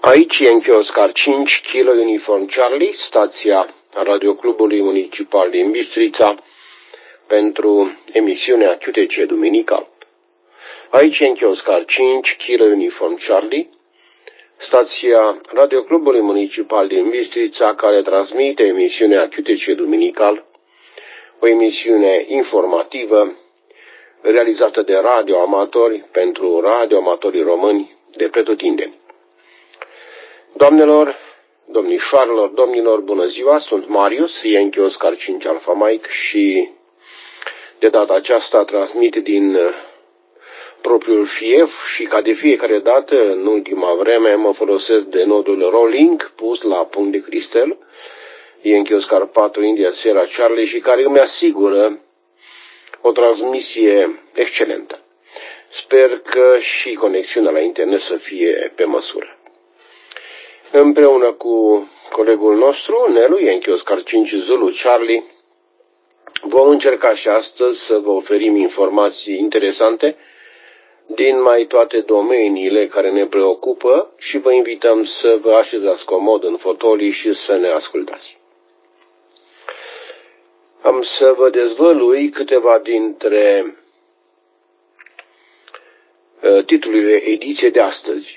Aici Yankee Oscar 5, Kilo Uniform Charlie, stația Radioclubului Municipal din Bistrița, pentru emisiunea QTC Duminical. Aici Yankee Oscar 5, Kilo Uniform Charlie, stația Radioclubului Municipal din Bistrița, care transmite emisiunea QTC Duminical, o emisiune informativă realizată de radioamatori pentru radioamatorii români de pretutindeni. Doamnelor, domnișoarelor, domnilor, bună ziua, sunt Marius, Yankee Oscar 5 Alpha Mike și de data aceasta transmit din propriul fief și ca de fiecare dată, în ultima vreme, mă folosesc de nodul Rolling pus la punct de cristal, Yankee Oscar 4 India Sierra Charlie, și care îmi asigură o transmisie excelentă. Sper că și conexiunea la internet să fie pe măsură. Împreună cu colegul nostru, Nelu, Yankee Oscar 5 Zulu Charlie, vom încerca și astăzi să vă oferim informații interesante din mai toate domeniile care ne preocupă și vă invităm să vă așezați comod în fotolii și să ne ascultați. Am să vă dezvălui câteva dintre titlurile ediției de astăzi.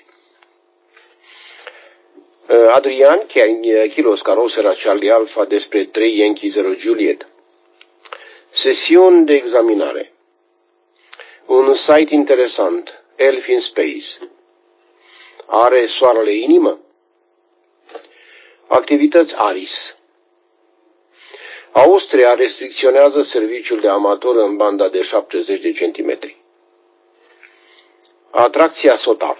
Adrian, Kilo Oscar Osera Charlie Alpha despre 3 Yankee 0 Juliet. Sesiuni de examinare. Un site interesant, Elf in Space. Are soarele inimă? Activități ARIS. Austria restricționează serviciul de amator în banda de 70 de centimetri. Atracția SOTAR.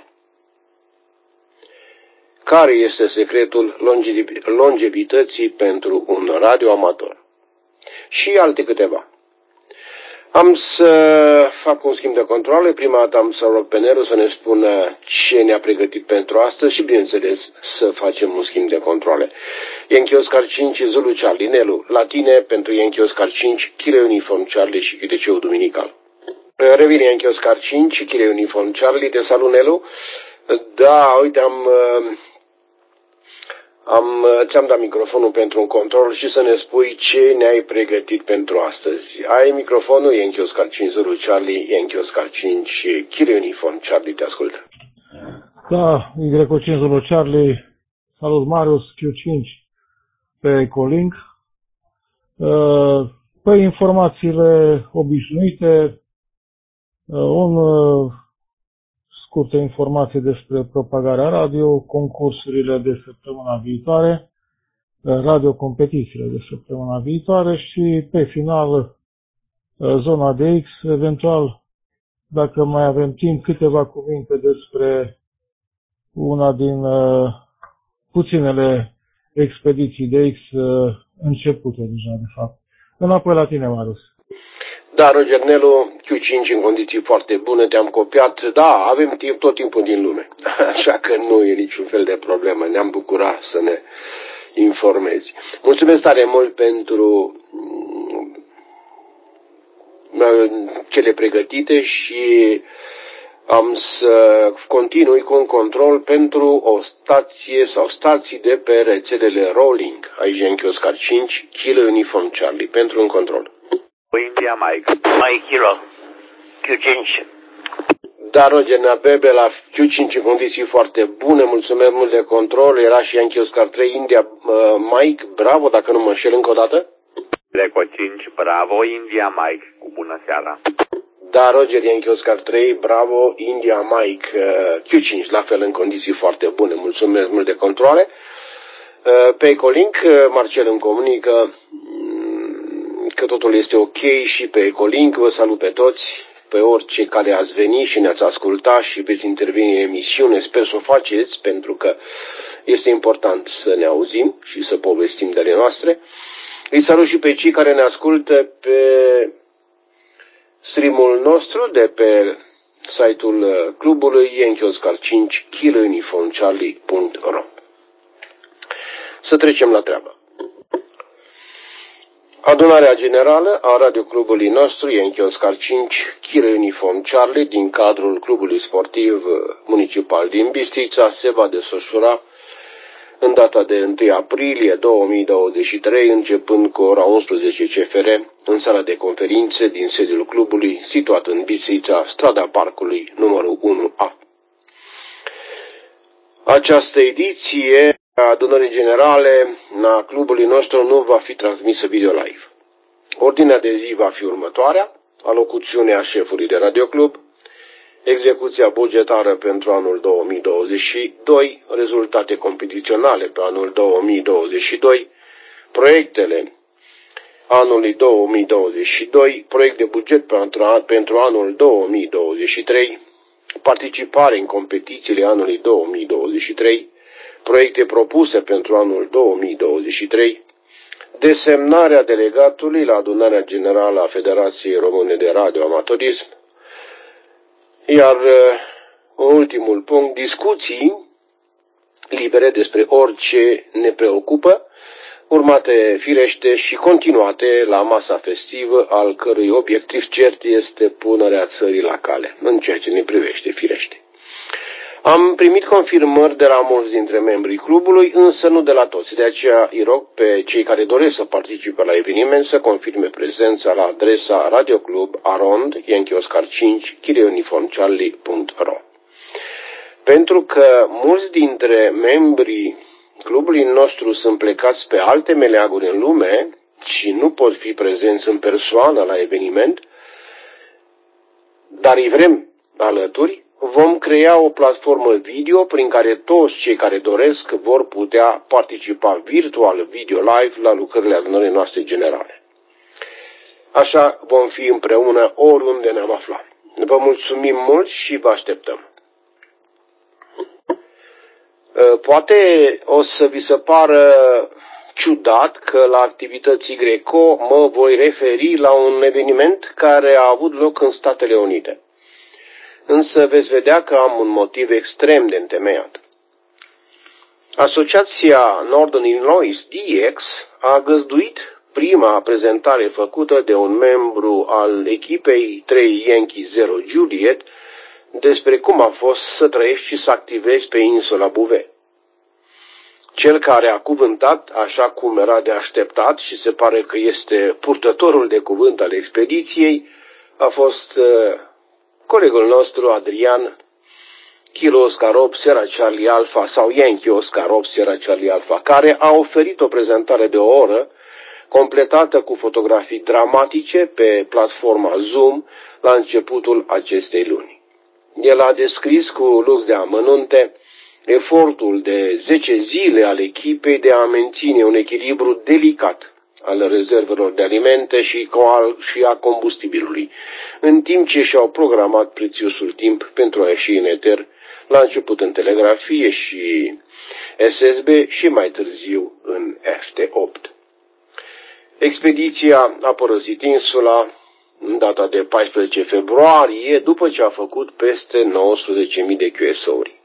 Care este secretul longevității pentru un radioamator? Și alte câteva. Am să fac un schimb de controle. Prima dată am să rog pe Nelu să ne spună ce ne-a pregătit pentru astăzi și, bineînțeles, să facem un schimb de controle. Yankee Oscar 5 Zulu Charlie. Nelu, la tine pentru Yankee Oscar 5, Kilo Uniform Charlie și QTC-ul Duminical. Revine Yankee Oscar 5, Kilo Uniform Charlie. Te salut, Nelu. Da, uite, ți-am dat microfonul pentru un control și să ne spui ce ne-ai pregătit pentru astăzi. Ai microfonul, Yankee Oscar 5 Zulu Charlie, Yankee Oscar 5 Kilo Uniform Charlie, te ascultă. Da, Y5 Zulu Charlie, salut Marius, Q5 pe Ecolink. Pe informațiile obișnuite, scurtă informație despre propagarea radio, concursurile de săptămâna viitoare, radiocompetițiile de săptămâna viitoare și, pe final, zona de X, eventual, dacă mai avem timp, câteva cuvinte despre una din puținele expediții de X începute deja, de fapt. Înapoi la tine, Marius. Da, Roger Nelu, Q5 în condiții foarte bune, te-am copiat. Da, avem timp, tot timpul din lume. Așa că nu e niciun fel de problemă. Ne-am bucurat să ne informezi. Mulțumesc tare mult pentru cele pregătite și am să continui cu un control pentru o stație sau stații de pe rețelele Rolling. Aici Yankee Oscar 5, Kilo Uniform Charlie, pentru un control. India Mike. Mike Hero. Q5. Da, Roger, Nabebe la Q5 în condiții foarte bune, mulțumesc mult de control. Era și Yankee Oscar 3 India Mike, bravo, dacă nu mă înșel încă o dată. Leco 5, bravo, India Mike, cu bună seara. Da, Roger, Yankee Oscar 3, bravo, India Mike, Q5, la fel în condiții foarte bune, mulțumesc mult de controle. Pe Ecolink, Marcel îmi comunică că totul este ok și pe Ecolink. Vă salut pe toți, pe orice care ați venit și ne-ați ascultat și veți interveni în emisiune. Sper să o faceți, pentru că este important să ne auzim și să povestim de ale noastre. Îi salut și pe cei care ne ascultă pe streamul nostru de pe site-ul clubului Yankee Oscar 5 kilouniformcharlie.ro. Să trecem la treabă. Adunarea generală a radioclubului nostru Yankee Oscar 5, Chile Uniform Charlie, din cadrul clubului sportiv municipal din Bistrița, se va desfășura în data de 1 aprilie 2023, începând cu ora 11 CFR, în sala de conferințe din sediul clubului, situat în Bistrița, strada Parcului, numărul 1A. Această ediție a adunării generale a clubului nostru nu va fi transmisă video live. Ordinea de zi va fi următoarea: alocuțiunea șefului de radioclub, execuția bugetară pentru anul 2022, rezultate competiționale pe anul 2022, proiectele anului 2022, proiect de buget pentru anul 2023, participare în competițiile anului 2023, proiecte propuse pentru anul 2023, desemnarea delegatului la adunarea generală a Federației Române de Radioamatorism, iar ultimul punct, discuții libere despre orice ne preocupă, urmate firește și continuate la masa festivă, al cărui obiectiv cert este punerea țării la cale, în ceea ce ne privește firește. Am primit confirmări de la mulți dintre membrii clubului, însă nu de la toți. De aceea îi rog pe cei care doresc să participe la eveniment să confirme prezența la adresa radioclub arond Yankee Oscar 5 chileuniformcharlie.ro. Pentru că mulți dintre membrii clubului nostru sunt plecați pe alte meleaguri în lume și nu pot fi prezenți în persoană la eveniment, dar îi vrem alături, vom crea o platformă video prin care toți cei care doresc vor putea participa virtual, video live, la lucrările adunării noastre generale. Așa vom fi împreună oriunde ne-am aflat. Vă mulțumim mult și vă așteptăm. Poate o să vi se pară ciudat că la activității Greco mă voi referi la un eveniment care a avut loc în Statele Unite. Însă veți vedea că am un motiv extrem de întemeiat. Asociația Northern Illinois DX a găzduit prima prezentare făcută de un membru al echipei 3 Yankee 0 Juliet despre cum a fost să trăiești și să activezi pe insula Bouvet. Cel care a cuvântat, așa cum era de așteptat și se pare că este purtătorul de cuvânt al expediției, a fost colegul nostru Adrian Kilo Oscar 8 Sierra Charlie Alpha sau Yankee Oscar 8 Sierra Charlie Alpha, care a oferit o prezentare de o oră completată cu fotografii dramatice pe platforma Zoom la începutul acestei luni. El a descris cu lux de amănunte efortul de 10 zile al echipei de a menține un echilibru delicat al rezervelor de alimente și a combustibilului, în timp ce și-au programat prețiosul timp pentru a ieși în eter, la început în telegrafie și SSB și mai târziu în FT8. Expediția a părăsit insula în data de 14 februarie, după ce a făcut peste 19.000 de QSO-uri.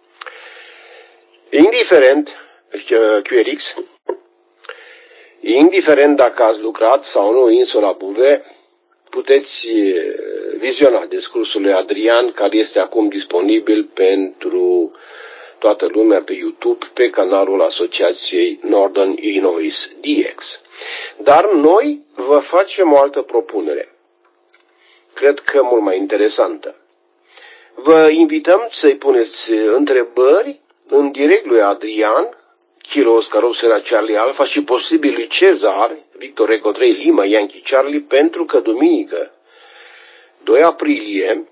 Indiferent dacă ați lucrat sau nu în insula Bouvet, puteți viziona discursul lui Adrian, care este acum disponibil pentru toată lumea pe YouTube, pe canalul Asociației Northern Illinois DX. Dar noi vă facem o altă propunere, cred că mult mai interesantă. Vă invităm să-i puneți întrebări în direct lui Adrian, Kilo Oscar 8 Sierra Charlie Alpha și posibil lui Cezar, Victor Eco 3 Lima Yankee Charlie, pentru că duminică, 2 aprilie,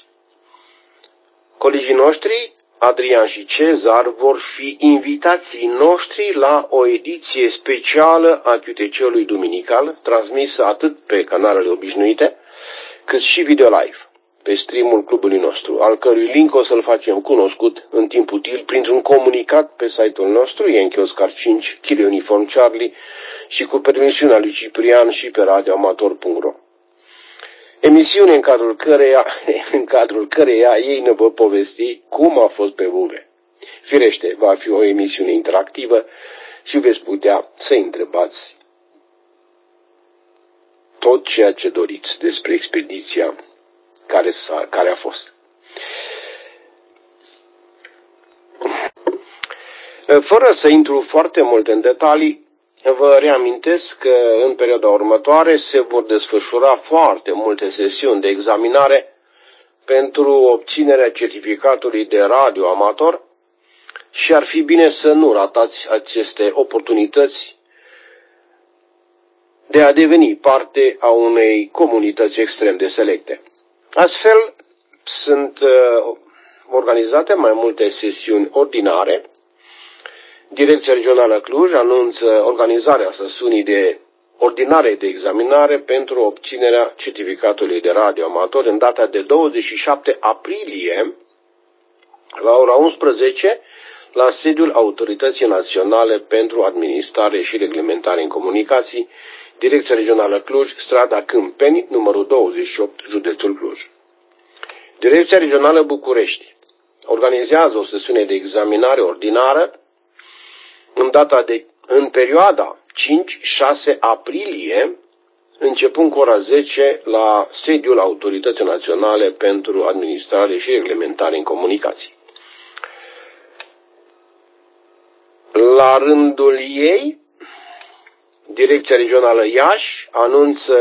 colegii noștri, Adrian și Cezar, vor fi invitații noștri la o ediție specială a QTC-ului duminical, transmisă atât pe canalele obișnuite, cât și video live, pe streamul clubului nostru, al cărui link o să-l facem cunoscut în timp util printr-un comunicat pe site-ul nostru, Yankee Oscar 5, Kilo Uniform Charlie, și cu permisiunea lui Ciprian și pe radioamator.ro. Emisiune în cadrul căreia ei ne vor povesti cum a fost pe Bouvet. Firește, va fi o emisiune interactivă și veți putea să întrebați tot ceea ce doriți despre expediția care a fost. Fără să intru foarte mult în detalii, vă reamintesc că în perioada următoare se vor desfășura foarte multe sesiuni de examinare pentru obținerea certificatului de radioamator și ar fi bine să nu ratați aceste oportunități de a deveni parte a unei comunități extrem de selecte. Astfel, sunt organizate mai multe sesiuni ordinare. Direcția Regională Cluj anunță organizarea sesiunii de ordinare de examinare pentru obținerea certificatului de radioamator în data de 27 aprilie la ora 11 la sediul Autorității Naționale pentru Administrare și Reglementare în Comunicații, Direcția Regională Cluj, strada Câmpeni, numărul 28, județul Cluj. Direcția Regională București organizează o sesiune de examinare ordinară în perioada 5-6 aprilie, începând cu ora 10 la sediul Autorității Naționale pentru Administrare și Reglementare în Comunicații. La rândul ei, Direcția Regională Iași anunță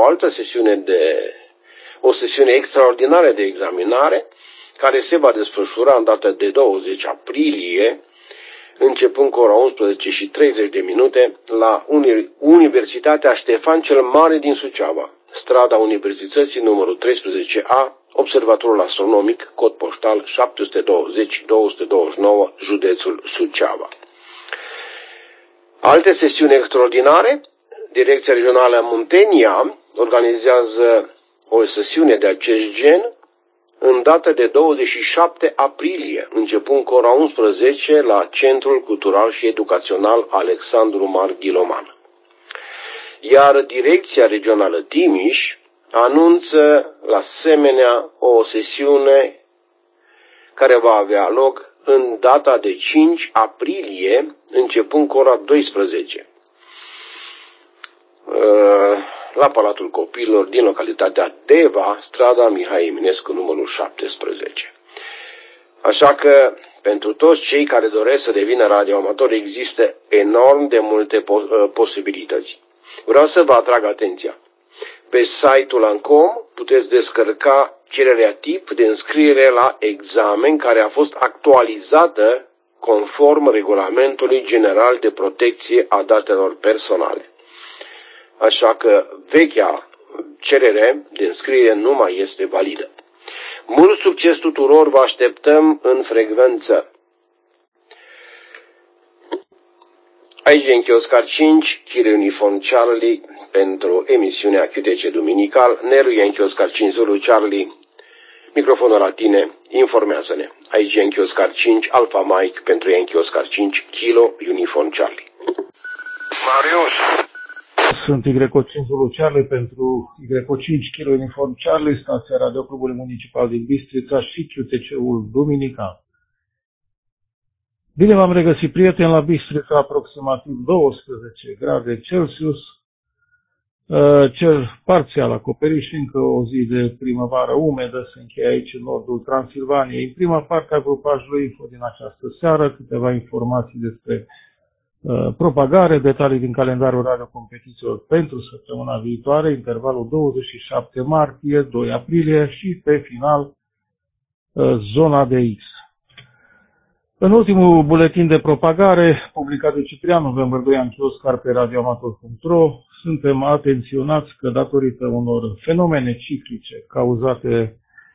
o sesiune extraordinară de examinare care se va desfășura în data de 20 aprilie, începând cu ora 11:30 la Universitatea Ștefan cel Mare din Suceava, strada Universității numărul 13A, Observatorul Astronomic, cod poștal 720-229, județul Suceava. Alte sesiuni extraordinare, Direcția Regională Muntenia organizează o sesiune de acest gen în data de 27 aprilie, începând cu ora 11 la Centrul Cultural și Educațional Alexandru Marghiloman. Iar Direcția Regională Timiș anunță la asemenea o sesiune care va avea loc în data de 5 aprilie, începând cu ora 12, la Palatul Copiilor din localitatea Deva, strada Mihai Eminescu, numărul 17. Așa că, pentru toți cei care doresc să devină radioamatori, există enorm de multe posibilități. Vreau să vă atrag atenția. Pe site-ul ANCOM puteți descărca cererea tip de înscriere la examen care a fost actualizată conform Regulamentului General de Protecție a Datelor Personale. Așa că vechea cerere de înscriere nu mai este validă. Mult succes tuturor, vă așteptăm în frecvență. Aici Yankee Oscar 5, Kilo Uniform Charlie pentru emisiunea QTC Duminical, Nelu Yankee Oscar 5 Zulu Charlie, microfonul la tine, informează-ne. Aici Yankee Oscar 5, Alpha Mike pentru Yankee Oscar 5, Kilo Uniform Charlie. Marius. Sunt Y5 Zulu Charlie pentru Y5 Kilo Uniform Charlie, stația Radioclubului Municipal din Bistrița și QTC-ul Duminical. Bine v-am regăsit, prieteni, la Bistrița, aproximativ 12 grade Celsius, cer parțial acoperit și încă o zi de primăvară umedă se încheie aici în nordul Transilvaniei. În prima parte a grupajului info din această seară, câteva informații despre propagare, detalii din calendarul radiocompetițiilor pentru săptămâna viitoare, intervalul 27 martie, 2 aprilie și pe final zona de X. În ultimul buletin de propagare, publicat de Ciprian, November 2, Yankee Oscar pe radioamator.ro, suntem atenționați că datorită unor fenomene ciclice cauzate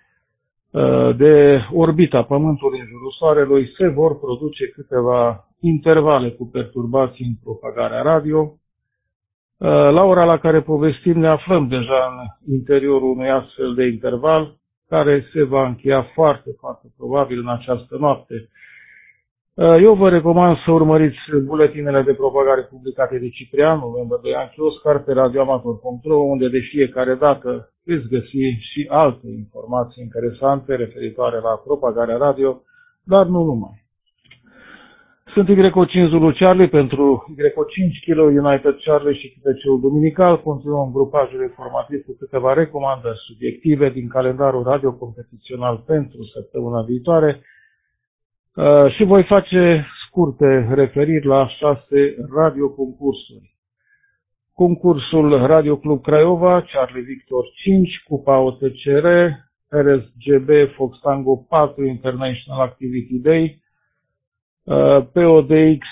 de orbita Pământului în jurul Soarelui, se vor produce câteva intervale cu perturbații în propagarea radio. La ora la care povestim ne aflăm deja în interiorul unui astfel de interval, care se va încheia foarte, foarte probabil în această noapte. Eu vă recomand să urmăriți buletinele de propagare publicate de Ciprian, November 2, Yankee Oscar, pe radioamator.ro, unde de fiecare dată veți găsi și alte informații interesante referitoare la propagarea radio, dar nu numai. Sunt Y5 Zulu Charlie pentru Y5 Kilo United Charlie și cânteceul duminical. Continuăm grupajul informativ cu câteva recomandări subiective din calendarul radiocompetițional pentru săptămâna viitoare și voi face scurte referiri la 6 radioconcursuri. Concursul Radio Club Craiova, Charlie Victor 5, Cupa OTCR, RSGB Fox Tango 4 International Activity Day, PODX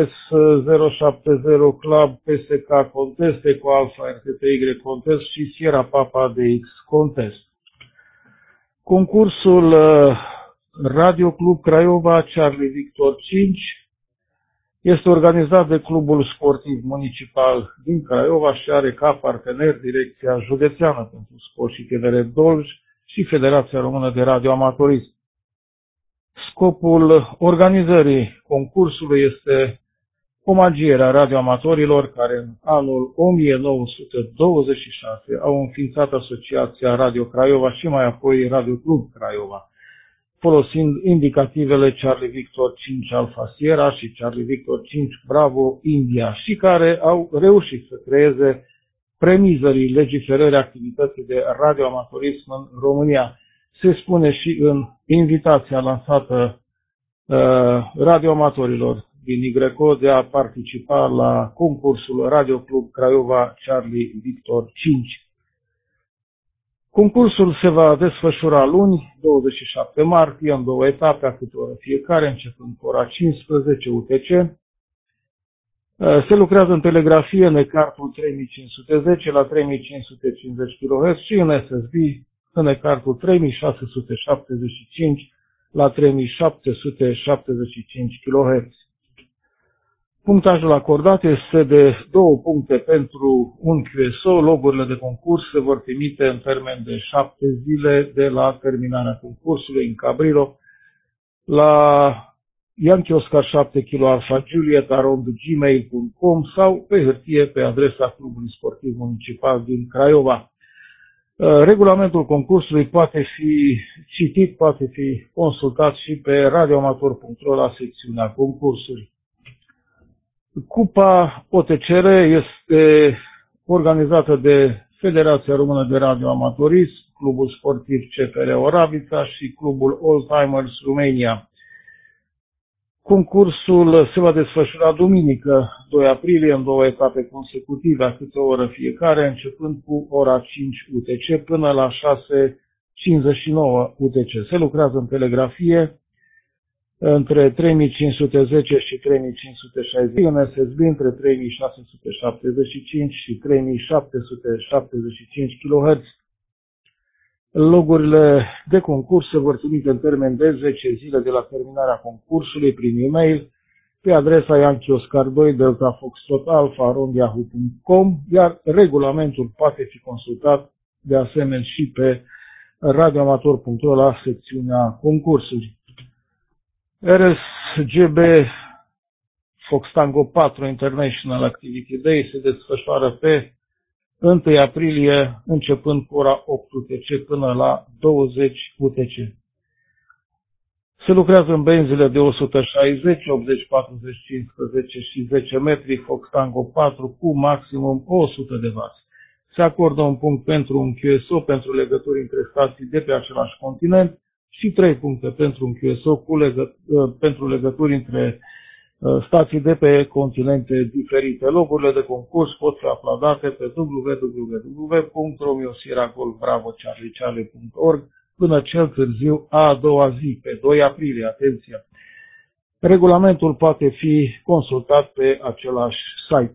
S070 Club PSK Contest, Eco Alpha RTTY Contest și Sierra Papa DX Contest. Concursul Radio Club Craiova, Charlie Victor 5 este organizat de Clubul Sportiv Municipal din Craiova și are ca partener Direcția Județeană pentru Sport și Tineret Dolj și Federația Română de Radioamatorism. Scopul organizării concursului este omagierea radioamatorilor care în anul 1926 au înființat Asociația Radio Craiova și mai apoi Radio Club Craiova, folosind indicativele Charlie Victor 5 Alpha Sierra și Charlie Victor 5 Bravo India și care au reușit să creeze premizării legiferării activității de radioamatorism în România. Se spune și în invitația lansată radioamatorilor din YCO de a participa la concursul Radio Club Craiova Charlie Victor 5. Concursul se va desfășura luni, 27 martie, în 2 etape, a câte oră fiecare, începând cu ora 15 UTC. Se lucrează în telegrafie în ecartul 3510 la 3550 kHz și în SSB în ecartul 3675 la 3775 kHz. Punctajul acordat este de 2 puncte pentru un QSO. Logurile de concurs se vor trimite în termen de 7 zile de la terminarea concursului în Cabrilo la Yankee Oscar 7 Kilo Alpha Juliet @gmail.com sau pe hârtie pe adresa Clubului Sportiv Municipal din Craiova. Regulamentul concursului poate fi citit, poate fi consultat și pe radioamator.ro la secțiunea concursuri. Cupa OTCR este organizată de Federația Română de Radioamatorism, Clubul Sportiv CFR Oravița și Clubul Old Timers Romania. Concursul se va desfășura duminică, 2 aprilie, în 2 etape consecutive, a câte o oră fiecare, începând cu ora 5 UTC până la 6:59 UTC. Se lucrează în telegrafie între 3510 și 3560, în SSB între 3675 și 3775 kHz. Logurile de concurs se vor trimite în termen de 10 zile de la terminarea concursului prin e-mail pe adresa Yankee Oscar 2 Delta Foxtrot Alpha @yahoo.com, iar regulamentul poate fi consultat de asemenea și pe radioamator.ro la secțiunea concursuri. RSGB Fox Tango 4 International Activity Day se desfășoară pe 1 aprilie, începând cu ora 8 UTC până la 20 UTC. Se lucrează în benzile de 160, 80, 40, 15 și 10 metri Fox Tango 4 cu maximum 100 de W. Se acordă un punct pentru un QSO pentru legături între stații de pe același continent și 3 puncte pentru un QSO pentru legături între stații de pe continente diferite. Logurile de concurs pot fi uploadate pe www.romiosieragolbravo.charlie.org până cel târziu a doua zi, pe 2 aprilie. Atenție! Regulamentul poate fi consultat pe același site.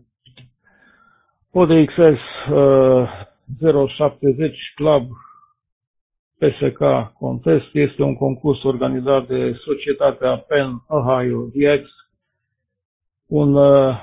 ODXS 070 Club PSK Contest este un concurs organizat de societatea Penn Ohio DX, un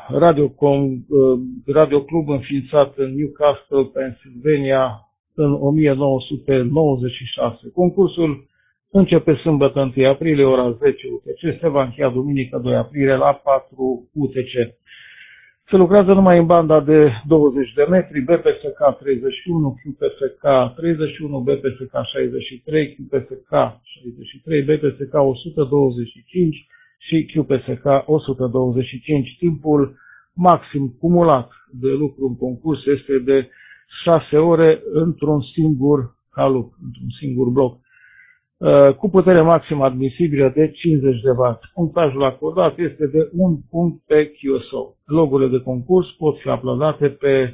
radioclub înființat în Newcastle, Pennsylvania, în 1996. Concursul începe sâmbătă 1 aprilie, ora 10 UTC, se va încheia duminică 2 aprilie la 4 UTC. Se lucrează numai în banda de 20 de metri, BPSK 31, QPSK 31, BPSK 63, QPSK 63, BPSK 125 și QPSK 125. Timpul maxim cumulat de lucru în concurs este de 6 ore într-un singur calup, într-un singur bloc, cu putere maximă admisibilă de 50 de W. Punctajul acordat este de 1 punct pe QSO. Logurile de concurs pot fi uploadate pe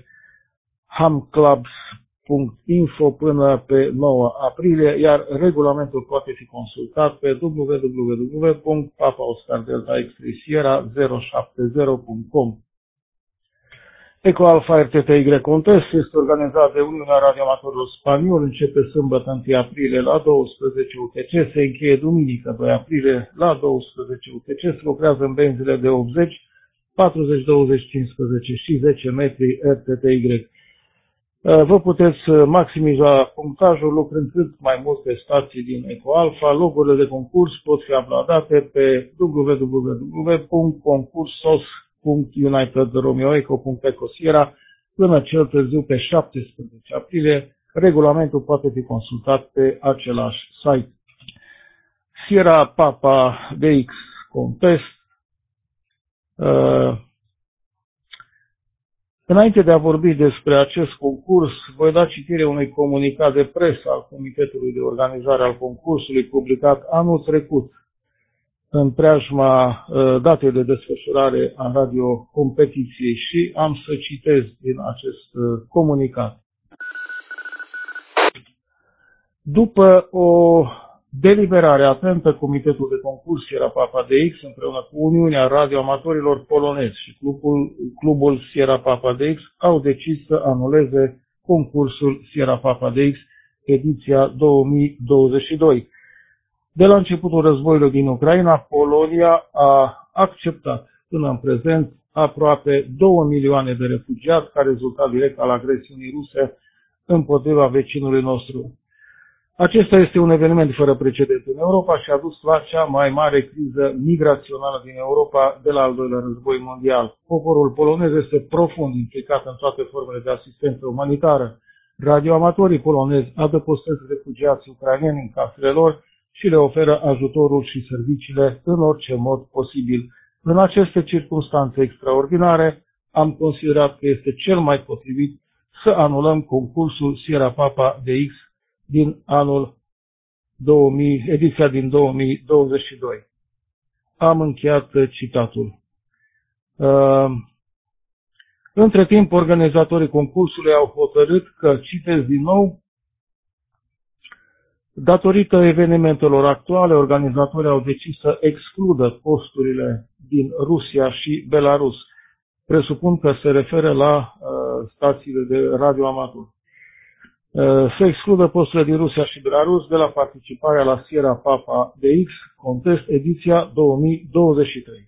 hamclubs.info până pe 9 aprilie, iar regulamentul poate fi consultat pe www.papaoscardelta-x3sierra070.com. Eco Alpha RTTY Contest este organizat de Uniunea Radioamatorilor Spanioli, începe sâmbătă 1 aprilie la 12 UTC, se încheie duminică 2 aprilie la 12 UTC, se lucrează în benzile de 80, 40, 20, 15 și 10 metri RTTY. Vă puteți maximiza punctajul lucrând cât mai multe stații din Eco Alpha. Logurile de concurs pot fi uploadate pe www.concursos.unitedromeoeco.ecosierra până cel târziu pe 17 aprilie. Regulamentul poate fi consultat pe același site. Sierra Papa DX Contest. Înainte de a vorbi despre acest concurs, voi da citire unui comunicat de presă al Comitetului de Organizare al concursului publicat anul trecut în preajma datei de desfășurare a radiocompetiției și am să citez din acest comunicat. După o deliberare atentă, Comitetul de Concurs Sierra Papa DX, împreună cu Uniunea Radioamatorilor Polonezi și Clubul Sierra Papa DX, au decis să anuleze concursul Sierra Papa DX, ediția 2022. De la începutul războiului din Ucraina, Polonia a acceptat până în prezent aproape 2 milioane de refugiați ca rezultat direct al agresiunii ruse împotriva vecinului nostru. Acesta este un eveniment fără precedent în Europa și a dus la cea mai mare criză migrațională din Europa de la al doilea război mondial. Poporul polonez este profund implicat în toate formele de asistență umanitară. Radioamatorii polonezi adăpostesc refugiații ucraineni în casele lor și le oferă ajutorul și serviciile în orice mod posibil. În aceste circunstanțe extraordinare, am considerat că este cel mai potrivit să anulăm concursul Sierra Papa DX din anul 2000, ediția din 2022. Am încheiat citatul. Între timp, organizatorii concursului au hotărât că, citez din nou, datorită evenimentelor actuale, organizatorii au decis să excludă posturile din Rusia și Belarus. Presupun că se referă la stațiile de radioamatori. Să excludă posturile din Rusia și Belarus de la participarea la Sierra Papa DX Contest ediția 2023.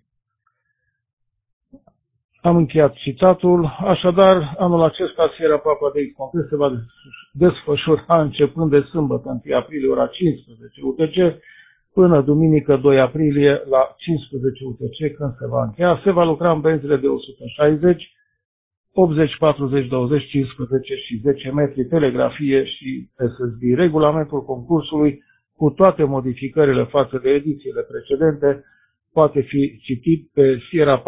Am încheiat citatul. Așadar, anul acesta Sierra Papa DX Contest se va desfășura începând de sâmbătă 1 aprilie ora 15 UTC până duminică 2 aprilie la 15 UTC când se va încheia. Se va lucra în benzile de 160, 80, 40, 20, 15 și 10 metri, telegrafie și SSB. Regulamentul concursului, cu toate modificările față de edițiile precedente, poate fi citit pe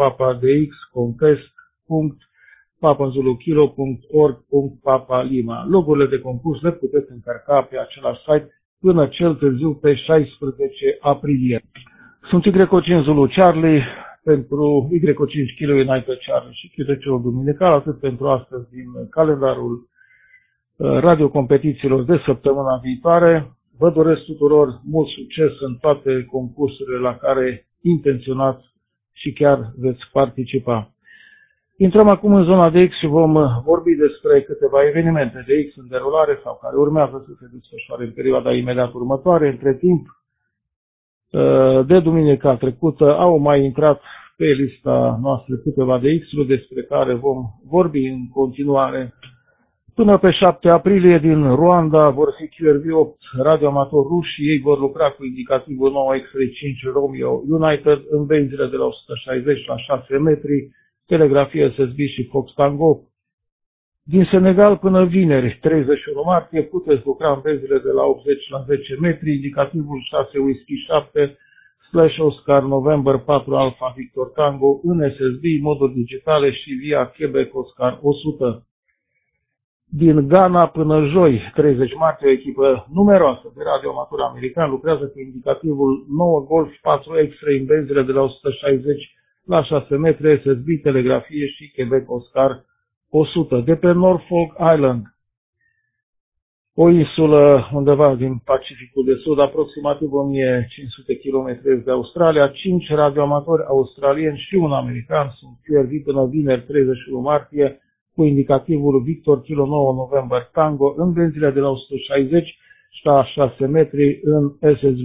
sierrapapaDX.contest.papazulukilo.org.papalima. Logurile de concurs le puteți încărca pe același site până cel târziu pe 16 aprilie. Sunt Y5 Zulu Charlie pentru Y5 Kilo United Charlie și câteciul duminical, atât pentru astăzi din calendarul radiocompetițiilor de săptămâna viitoare. Vă doresc tuturor mult succes în toate concursurile la care intenționați și chiar veți participa. Intrăm acum în zona DX și vom vorbi despre câteva evenimente DX în derulare sau care urmează să se desfășoare în perioada imediat următoare. Între timp, de duminica trecută au mai intrat pe lista noastră câteva DX-uri despre care vom vorbi în continuare. Până pe 7 aprilie din Rwanda vor fi QRV-8 radioamatori ruși și ei vor lucra cu indicativul 9X35 Romeo United în benzile de la 160 la 6 metri, telegrafie SSB și Fox Tango. Din Senegal până vineri, 31 martie, puteți lucra în benzile de la 80 la 10 metri, indicativul 6 Whisky 7 Oscar November 4 Alpha Victor Tango în SSB, moduri digitale și via Quebec Oscar 100. Din Ghana până joi, 30 martie, o echipă numeroasă de radioamatori americani lucrează cu indicativul 9 Golf 4 X-ray în benzile de la 160 la 6 metri, SSB, telegrafie și Quebec Oscar 100. De pe Norfolk Island, o insulă undeva din Pacificul de Sud, aproximativ 1500 km de Australia, 5 radioamatori australieni și un american sunt QRV până vineri 31 martie cu indicativul Victor Kilo 9 November Tango în benzile de la 160 la 6 metri în SSB.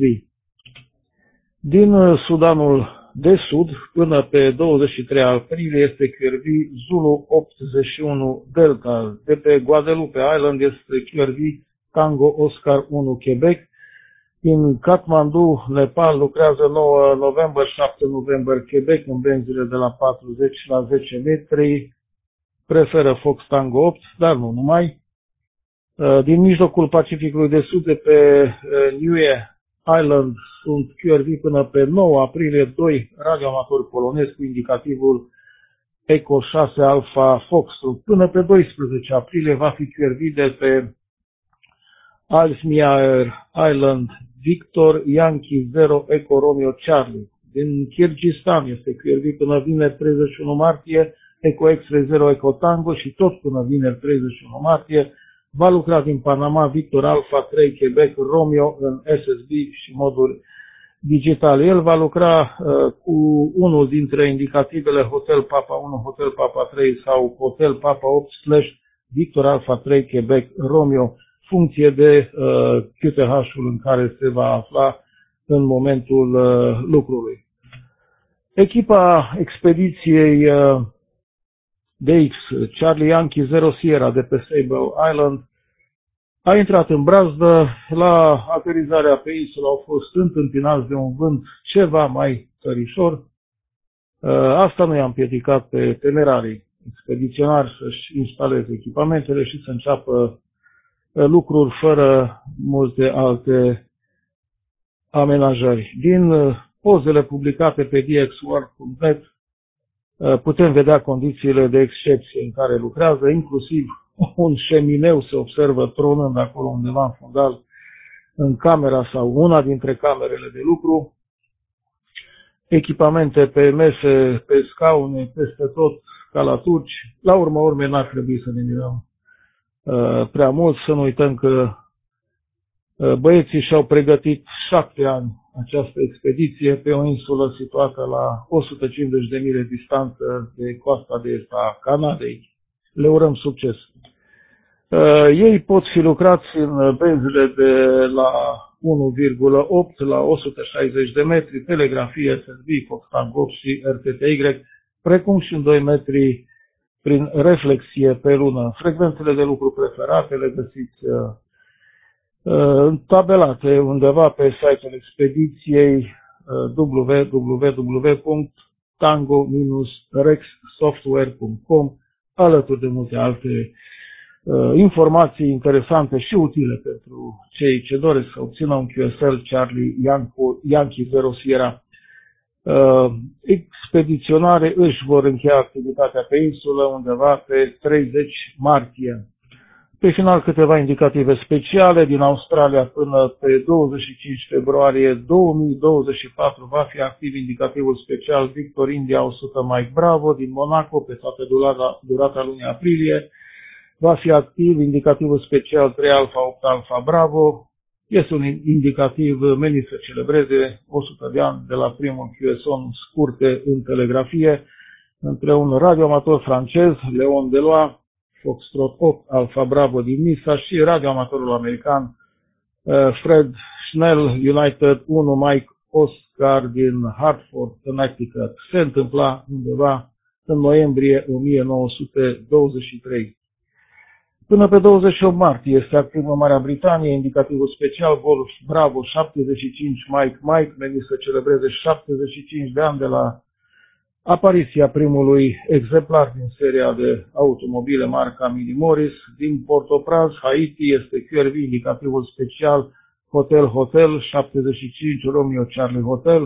Din Sudanul de Sud până pe 23 aprilie este QRV Zulu 81 Delta. De pe Guadeloupe Island este QRV Tango Oscar 1 Quebec. Din Kathmandu, Nepal, lucrează 9 November 7 November Quebec în benzile de la 40 la 10 metri. Preferă Fox Tango 8, dar nu numai. Din mijlocul Pacificului de Sud, de pe Niue Island, sunt QRV până pe 9 aprilie 2 radioamatori polonezi cu indicativul Echo 6 Alpha Fox. Până pe 12 aprilie va fi QRV de pe Ellesmere Island Victor Yankee 0 Echo Romeo Charlie. Din Kyrgyzstan este QRV până vineri 31 martie Echo X-ray 0 Echo Tango și tot până vineri 31 martie va lucra din Panama Victor Alpha 3 Quebec Romeo în SSB și moduri digitale. El va lucra cu unul dintre indicativele Hotel Papa 1, Hotel Papa 3 sau Hotel Papa 8 / Victor Alpha 3 Quebec Romeo, funcție de QTH-ul în care se va afla în momentul lucrului. Echipa expediției DX Charlie Yankee 0 Sierra de pe Sable Island a intrat în brazdă. La aterizarea pe insulă au fost întâmpinați de un vânt ceva mai tărișor. Asta nu i-a împiedicat pe temerarii expediționari să-și instaleze echipamentele și să înceapă lucruri fără multe alte amenajări. Din pozele publicate pe dxworld.net putem vedea condițiile de excepție în care lucrează, inclusiv un șemineu se observă tronând acolo undeva în fundal, în camera sau una dintre camerele de lucru, echipamente pe mese, pe scaune, peste tot, ca la turci. La urma urmei n-ar trebui să ne mirăm prea mult, să nu uităm că băieții și-au pregătit 7 ani această expediție pe o insulă situată la 150 de mile distanță de coasta de est a Canadei. Le urăm succes! Ei pot fi lucrați în benzile de la 1,8 la 160 de metri, telegrafie, SSB, Fox Tango și RTTY, precum și în 2 metri prin reflexie pe lună. Frecvențele de lucru preferate le găsiți tabelate undeva pe site-ul expediției www.tango-rexsoftware.com, alături de multe alte informații interesante și utile pentru cei ce doresc să obțină un QSL Charlie Yankee 0 Sierra. Expediționare își vor încheia activitatea pe insulă undeva pe 30 martie. Pe final, câteva indicative speciale. Din Australia până pe 25 februarie 2024 va fi activ indicativul special Victor India 100 Mike Bravo. Din Monaco, pe toată durata lunii aprilie, va fi activ indicativul special 3 Alpha 8 Alpha Bravo. Este un indicativ menit să celebreze 100 de ani de la primul QSON scurte în telegrafie între un radioamator francez, Leon Delois, Foxtrot 8 Alpha Bravo din Nisa, și radioamatorul american Fred Schnell United 1 Mike Oscar din Hartford, Connecticut. Se întâmpla undeva în noiembrie 1923. Până pe 28 martie este activ în Marea Britanie indicativul special Golf Bravo 75 Mike, menit să celebreze 75 de ani de la apariția primului exemplar din seria de automobile marca Mini Morris. Din Port-au-Prince, Haiti, este QRV indicativul special Hotel 75 Romeo Charlie Hotel.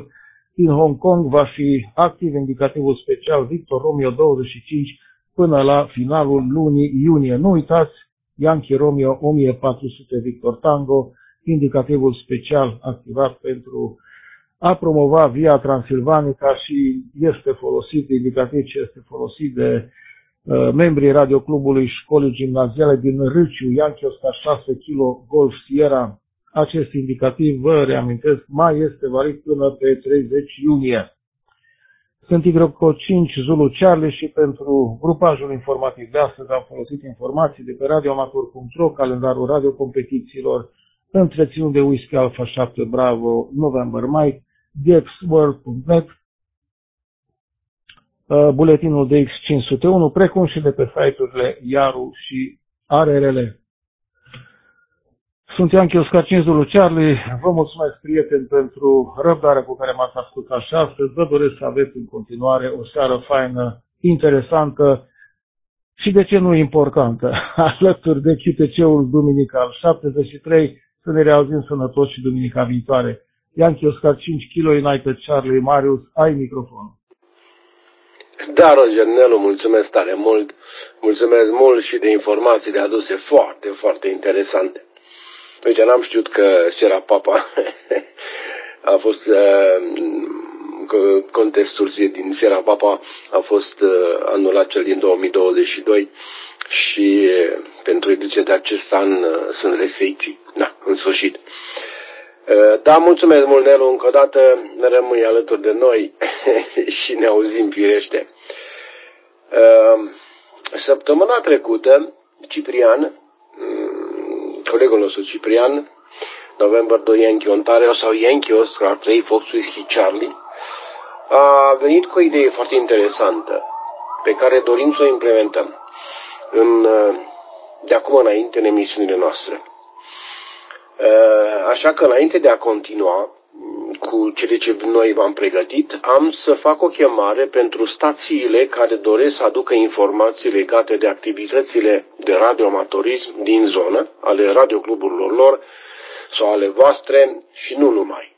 Din Hong Kong va fi activ indicativul special Victor Romeo 25 până la finalul lunii iunie. Nu uitați, Yankee Romeo 1400 Victor Tango, indicativul special activat pentru a promova Via Transilvanica și este folosit, indicativ ce este folosit de membrii radioclubului școlii gimnaziale din Râciu, Yankee Oscar 6 kg Golf Sierra. Acest indicativ, vă reamintesc, mai este valid până pe 30 iunie. Sunt Tigroco 5 Zulu Charlie și pentru grupajul informativ de astăzi am folosit informații de pe radioamator.ro, calendarul radiocompetițiilor, întreținut de Whisky Alpha 7 Bravo November Mike, dxworld.net, buletinul DX501, precum și de pe site-urile Iaru și ARRL. Sunt Yankee Oscar 5 Zulu Charlie, vă mulțumesc, prieteni, pentru răbdarea cu care m-ați ascultat și astăzi. Vă doresc să aveți în continuare o seară faină, interesantă și, de ce nu importantă, alături de QTC-ul Duminical 73, să ne reauzim sănătoși și duminica viitoare. Yankee Oscar 5 kg United Charlie Marius, ai microfonul. Da, Roger Nelu, mulțumesc tare mult. Mulțumesc mult și de informațiile aduse foarte, foarte interesante. Uite, n-am știut că Sierra Papa a fost, contestul din Sierra Papa a fost anulat, cel din 2022 și pentru ediția de acest an sunt restricții. Da, în sfârșit. Da, mulțumesc mult, Nelu, încă o dată rămâi alături de noi și ne auzim firește. Săptămâna trecută, Ciprian, colegul nostru Ciprian, November 2 Yankee Ontario sau Yankee Oscar 3 Fox Whiskey Charlie, a venit cu o idee foarte interesantă pe care dorim să o implementăm de acum înainte în emisiunile noastre. Așa că înainte de a continua cu cele ce noi v-am pregătit, am să fac o chemare pentru stațiile care doresc să aducă informații legate de activitățile de radioamatorism din zonă, ale radiocluburilor lor sau ale voastre și nu numai.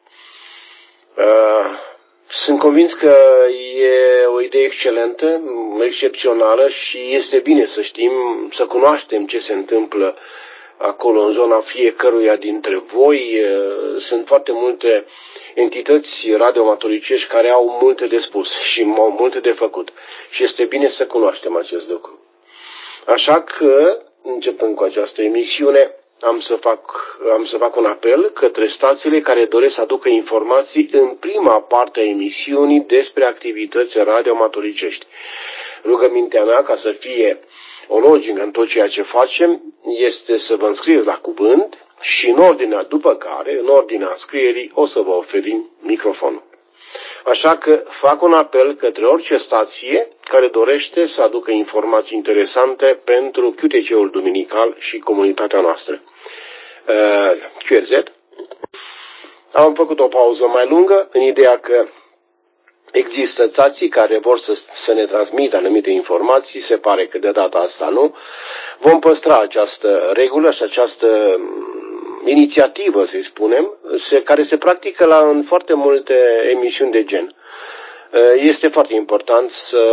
Sunt convins că e o idee excelentă, excepțională și este bine să știm, să cunoaștem ce se întâmplă acolo în zona fiecăruia dintre voi. Sunt foarte multe entități radioamatoricești care au multe de spus și au multe de făcut și este bine să cunoaștem acest lucru. Așa că, începând cu această emisiune, am să fac un apel către stațiile care doresc să aducă informații în prima parte a emisiunii despre activități radioamatoricești. Rugămintea mea, ca să fie o logică în tot ceea ce facem, este să vă înscrieți la cuvânt și în ordinea după care, în ordinea înscrierii, o să vă oferim microfonul. Așa că fac un apel către orice stație care dorește să aducă informații interesante pentru QTC-ul Duminical și comunitatea noastră. QRZ. Am făcut o pauză mai lungă în ideea că există stații care vor să ne transmită anumite informații, se pare că de data asta nu. Vom păstra această regulă și această inițiativă, să-i spunem, care se practică în foarte multe emisiuni de gen. Este foarte important să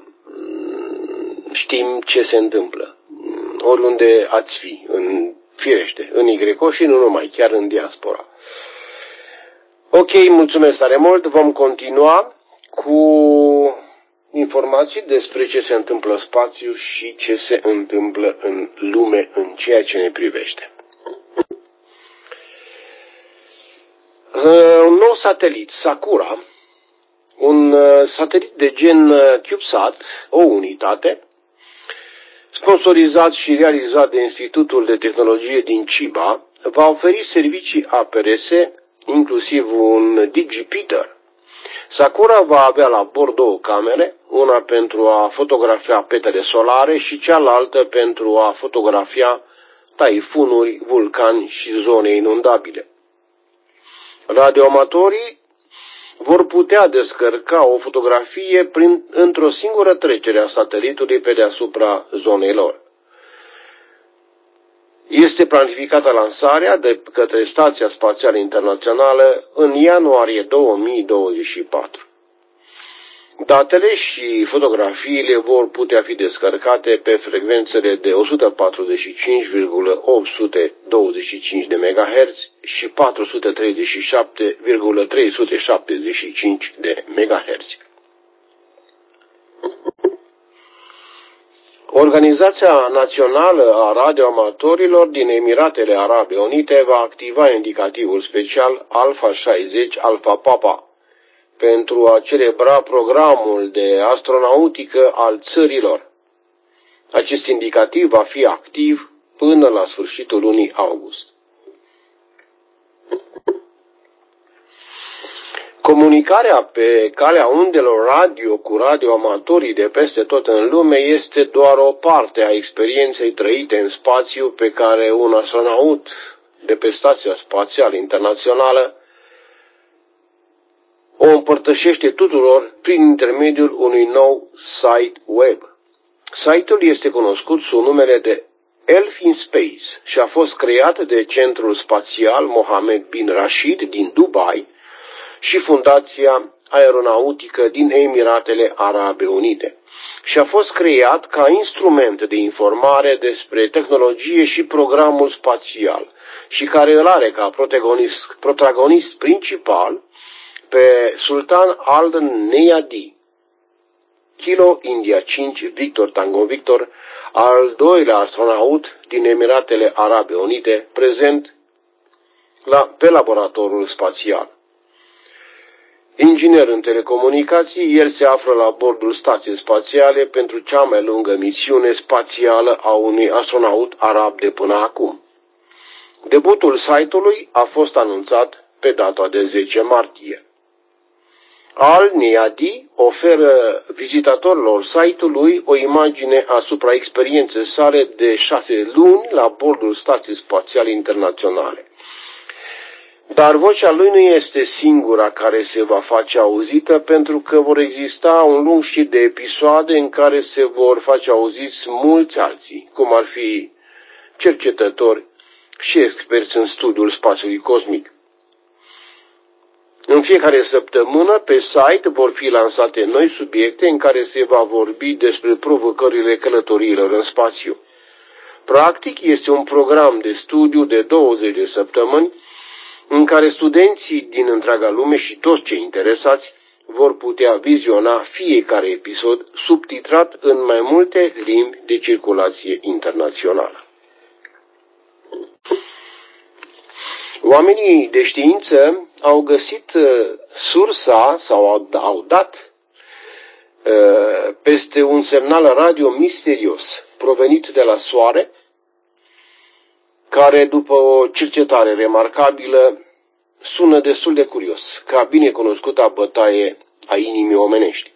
știm ce se întâmplă, oriunde ați fi, firește, în YO și nu numai, chiar în diaspora. Ok, mulțumesc tare mult, vom continua cu informații despre ce se întâmplă în spațiu și ce se întâmplă în lume în ceea ce ne privește. Un nou satelit, Sakura, un satelit de gen CubeSat, o unitate, sponsorizat și realizat de Institutul de Tehnologie din Chiba, va oferi servicii APRS, inclusiv un digipeater. Sakura va avea la bord două camere, una pentru a fotografia petele solare și cealaltă pentru a fotografia taifunuri, vulcani și zone inundabile. Radioamatorii vor putea descărca o fotografie într-o singură trecere a satelitului pe deasupra zonei lor. Este planificată lansarea de către Stația Spațială Internațională în ianuarie 2024. Datele și fotografiile vor putea fi descărcate pe frecvențele de 145,825 de MHz și 437,375 de MHz. Organizația Națională a Radioamatorilor din Emiratele Arabe Unite va activa indicativul special Alpha 60 Alpha Papa pentru a celebra programul de astronautică al țărilor. Acest indicativ va fi activ până la sfârșitul lunii august. Comunicarea pe calea undelor radio cu radioamatorii de peste tot în lume este doar o parte a experienței trăite în spațiu pe care un astronaut de pe Stația Spațială Internațională o împărtășește tuturor prin intermediul unui nou site web. Site-ul este cunoscut sub numele de Elf in Space și a fost creat de Centrul Spațial Mohammed bin Rashid din Dubai și Fundația Aeronautică din Emiratele Arabe Unite și a fost creat ca instrument de informare despre tehnologie și programul spațial și care îl are ca protagonist principal pe Sultan Al-Neyadi, Kilo India 5 Victor Tango Victor, al doilea astronaut din Emiratele Arabe Unite, prezent pe laboratorul spațial. Inginer în telecomunicații, el se află la bordul stației spațiale pentru cea mai lungă misiune spațială a unui astronaut arab de până acum. Debutul site-ului a fost anunțat pe data de 10 martie. Al-Neyadi oferă vizitatorilor site-ului o imagine asupra experienței sale de 6 luni la bordul Stației Spațiale Internaționale. Dar vocea lui nu este singura care se va face auzită, pentru că vor exista un lung șir de episoade în care se vor face auziți mulți alții, cum ar fi cercetători și experți în studiul spațiului cosmic. În fiecare săptămână pe site vor fi lansate noi subiecte în care se va vorbi despre provocările călătoriilor în spațiu. Practic, este un program de studiu de 20 de săptămâni în care studenții din întreaga lume și toți cei interesați vor putea viziona fiecare episod subtitrat în mai multe limbi de circulație internațională. Oamenii de știință au găsit sursa sau au dat peste un semnal radio misterios provenit de la Soare, care după o cercetare remarcabilă sună destul de curios, ca bine cunoscuta bătaie a inimii omenești.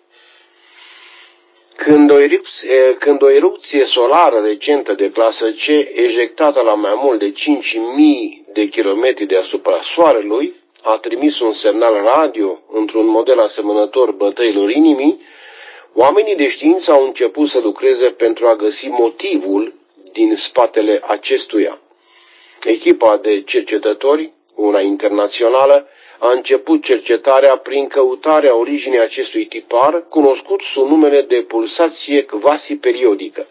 Când o erupție solară recentă de clasă C, ejectată la mai mult de 5.000 de kilometri deasupra Soarelui, a trimis un semnal radio într-un model asemănător bătăilor inimii, oamenii de știință au început să lucreze pentru a găsi motivul din spatele acestuia. Echipa de cercetători, una internațională, a început cercetarea prin căutarea originii acestui tipar, cunoscut sub numele de pulsație quasi-periodică.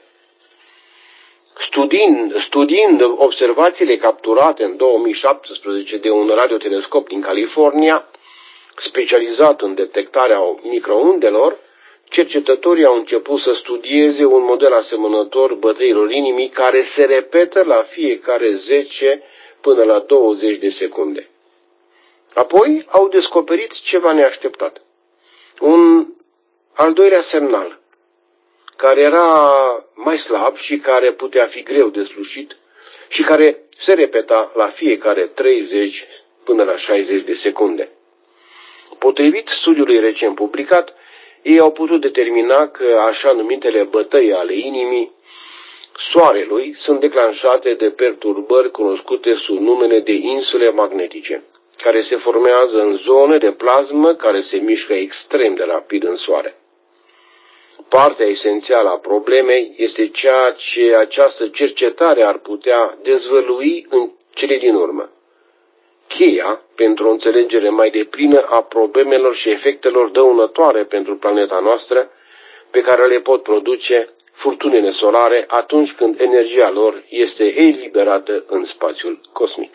Studiind observațiile capturate în 2017 de un radiotelescop din California, specializat în detectarea microundelor, cercetătorii au început să studieze un model asemănător bătăilor inimii care se repetă la fiecare 10 până la 20 de secunde. Apoi au descoperit ceva neașteptat. Un al doilea semnal, care era mai slab și care putea fi greu de slușit și care se repeta la fiecare 30 până la 60 de secunde. Potrivit studiului recent publicat, ei au putut determina că așa numitele bătăi ale inimii Soarelui sunt declanșate de perturbări cunoscute sub numele de insule magnetice, care se formează în zone de plasmă care se mișcă extrem de rapid în Soare. Partea esențială a problemei este ceea ce această cercetare ar putea dezvălui în cele din urmă. Cheia pentru o înțelegere mai deplină a problemelor și efectelor dăunătoare pentru planeta noastră pe care le pot produce furtunile solare atunci când energia lor este eliberată în spațiul cosmic.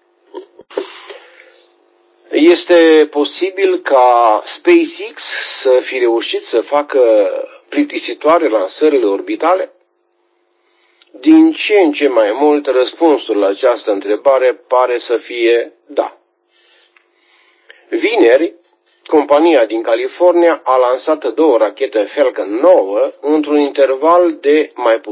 Este posibil ca SpaceX să fi reușit să facă plictisitoare lansările orbitale? Din ce în ce mai mult, răspunsul la această întrebare pare să fie da. Vineri, compania din California a lansat 2 rachete Falcon 9 într-un interval de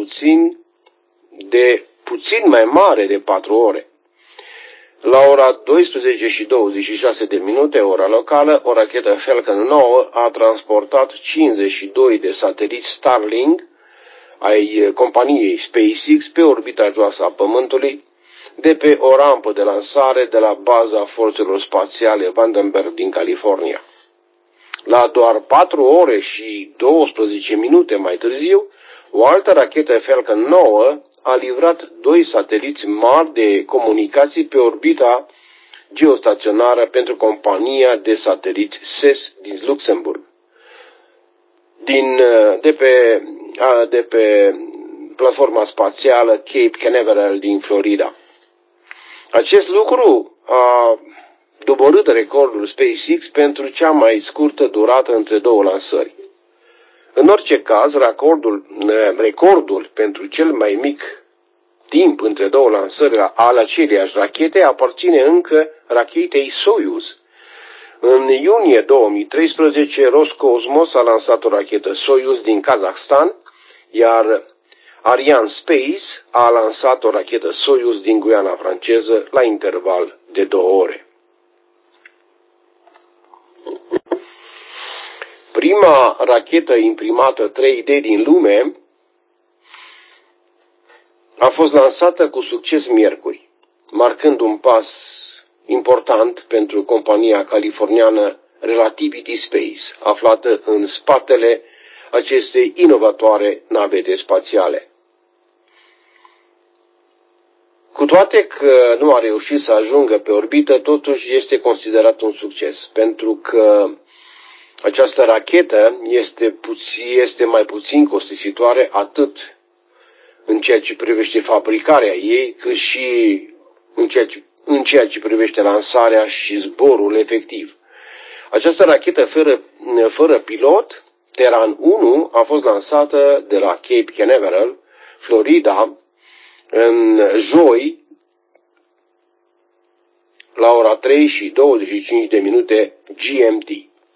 puțin mai mare de 4 ore. La ora 12:26 ora locală, o rachetă Falcon 9 a transportat 52 de sateliți Starlink ai companiei SpaceX pe orbita joasă a Pământului, de pe o rampă de lansare de la baza forțelor spațiale Vandenberg din California. La doar 4 ore și 12 minute mai târziu, o altă rachetă Falcon 9 a livrat 2 sateliți mari de comunicații pe orbita geostaționară pentru compania de sateliți SES din Luxemburg, de pe platforma spațială Cape Canaveral din Florida. Acest lucru a doborât recordul SpaceX pentru cea mai scurtă durată între 2 lansări. În orice caz, recordul pentru cel mai mic timp între 2 lansări ale aceleiași rachete aparține încă rachetei Soyuz. În iunie 2013, Roscosmos a lansat o rachetă Soyuz din Kazakhstan, iar Ariane Space a lansat o rachetă Soyuz din Guiana franceză la interval de 2 ore. Prima rachetă imprimată 3D din lume a fost lansată cu succes miercuri, marcând un pas important pentru compania californiană Relativity Space, aflată în spatele acestei inovatoare navete spațiale. Cu toate că nu a reușit să ajungă pe orbită, totuși este considerat un succes, pentru că această rachetă este mai puțin costisitoare atât în ceea ce privește fabricarea ei, cât și în ceea ce privește lansarea și zborul efectiv. Această rachetă fără pilot, Terran 1, a fost lansată de la Cape Canaveral, Florida, în joi, la ora 3:25 GMT.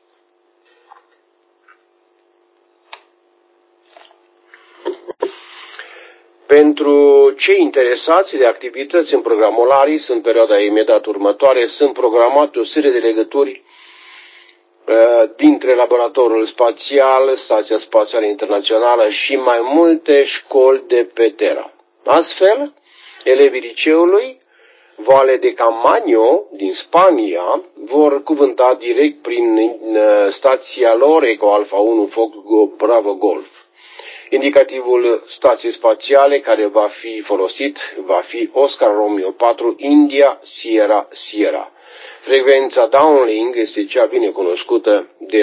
Pentru cei interesați de activități în programul ARIS, în perioada imediat următoare, sunt programate o serie de legături dintre laboratorul spațial, Stația Spațială Internațională și mai multe școli de pe Terra. Astfel, elevii liceului Vale de Campagno din Spania vor cuvânta direct prin stația lor Eco Alpha 1 Fox Bravo Golf. Indicativul stației spațiale care va fi folosit va fi Oscar Romeo 4 India Sierra Sierra. Frecvența downlink este cea bine cunoscută de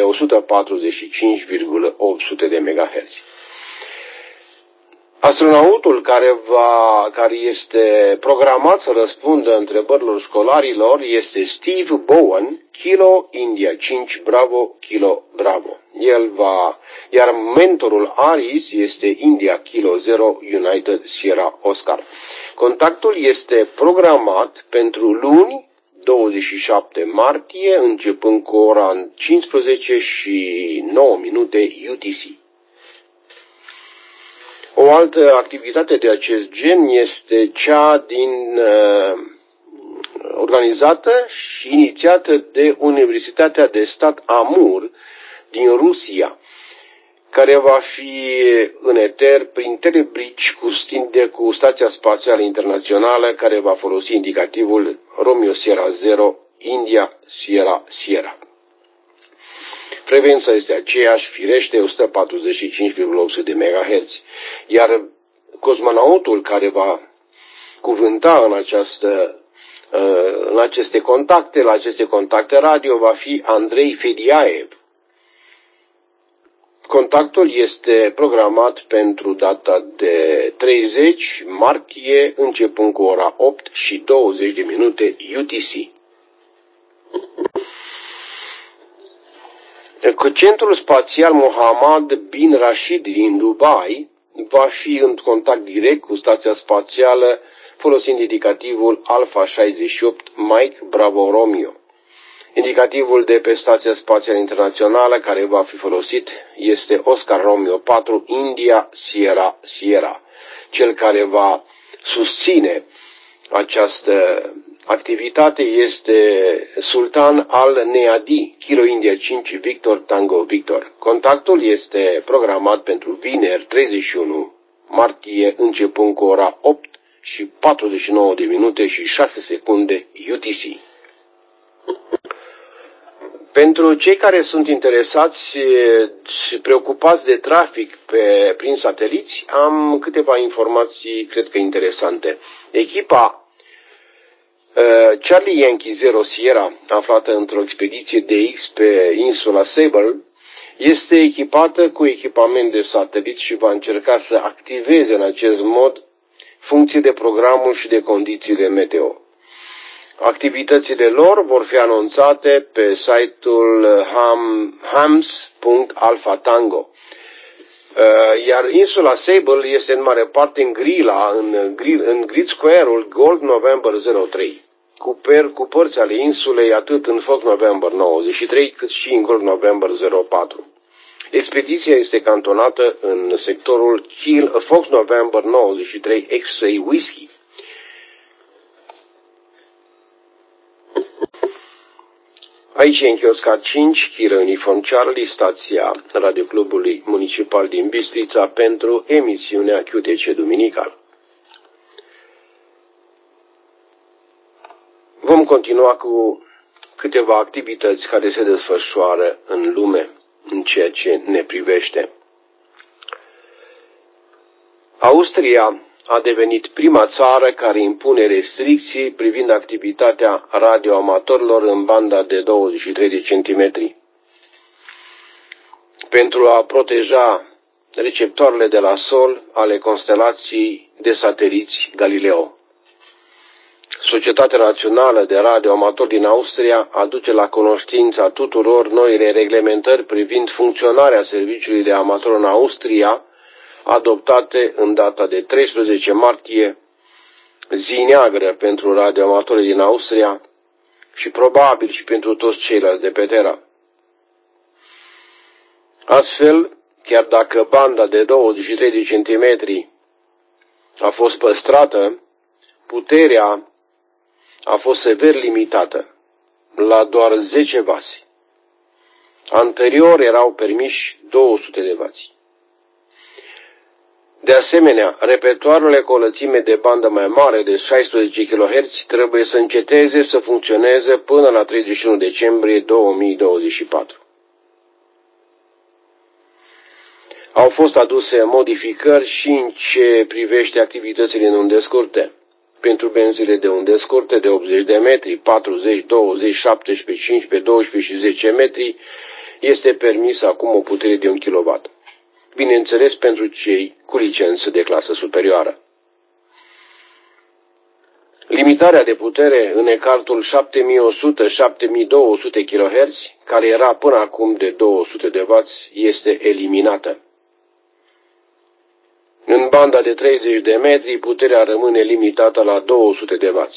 145,800 de MHz. Astronautul care este programat să răspundă întrebărilor școlarilor este Steve Bowen, Kilo India 5 Bravo Kilo Bravo. Iar mentorul ARIS este India Kilo 0 United Sierra Oscar. Contactul este programat pentru luni, 27 martie, începând cu ora 15:09 UTC. O altă activitate de acest gen este cea organizată și inițiată de Universitatea de Stat Amur din Rusia, care va fi în eter prin telebridge cu Stația Spațială Internațională, care va folosi indicativul Romeo Sierra 0 India Sierra Sierra. Frecvența este aceeași, firește, 145,800 de MHz. Iar cosmonautul care va cuvânta la aceste contacte radio va fi Andrei Fediaev. Contactul este programat pentru data de 30 martie, începând cu ora 8 și 20 de minute UTC. Centrul spațial Mohammed bin Rashid din Dubai va fi în contact direct cu stația spațială folosind indicativul Alpha 68 Mike Bravo Romeo. Indicativul de pe Stația Spațială Internațională care va fi folosit este Oscar Romeo 4 India Sierra Sierra. Cel care va susține această activitate este Sultan Al Neadi, Kilo India 5 Victor Tango Victor. Contactul este programat pentru vineri 31 martie începând cu ora 8 și 49 de minute și 6 secunde UTC. Pentru cei care sunt interesați și preocupați de trafic prin sateliți, am câteva informații, cred că interesante. Echipa Charlie Yankee 0 Sierra, aflată într-o expediție DX pe insula Sable, este echipată cu echipament de satelit și va încerca să activeze în acest mod funcție de programul și de condițiile meteo. Activitățile lor vor fi anunțate pe site-ul hams.alphatango. Iar insula Sable este în mare parte în grid square-ul Gold November 03, cu părți ale insulei atât în Fox November 93 cât și în Gold November 04. Expediția este cantonată în sectorul Fox November 93 X-Ray Whiskey. Aici în Chiosca 5, Chiră Uniform Charlie, stația Radioclubului Municipal din Bistrița pentru emisiunea QTC Duminical. Vom continua cu câteva activități care se desfășoară în lume, în ceea ce ne privește. Austria a devenit prima țară care impune restricții privind activitatea radioamatorilor în banda de 23 de centimetri. Pentru a proteja receptoarele de la sol ale constelației de sateliți Galileo. Societatea Națională de Radioamatori din Austria aduce la cunoștința tuturor noile reglementări privind funcționarea serviciului de amator în Austria, adoptate în data de 13 martie, zi neagră pentru radioamatorii din Austria și probabil și pentru toți ceilalți de pe Terra. Astfel, chiar dacă banda de 23 de centimetri a fost păstrată, puterea a fost sever limitată la doar 10 vasi. Anterior erau permiși 200 de vasi. De asemenea, repertoarele cu o lățime de bandă mai mare de 16 kHz trebuie să înceteze să funcționeze până la 31 decembrie 2024. Au fost aduse modificări și în ce privește activitățile în unde scurte. Pentru benzile de unde scurte de 80 de metri, 40, 20, 17, 15, 12 și 10 metri este permis acum o putere de 1 kW. Bineînțeles pentru cei cu licență de clasă superioară. Limitarea de putere în ecartul 7100-7200 kHz, care era până acum de 200 de W, este eliminată. În banda de 30 de metri, puterea rămâne limitată la 200 de W.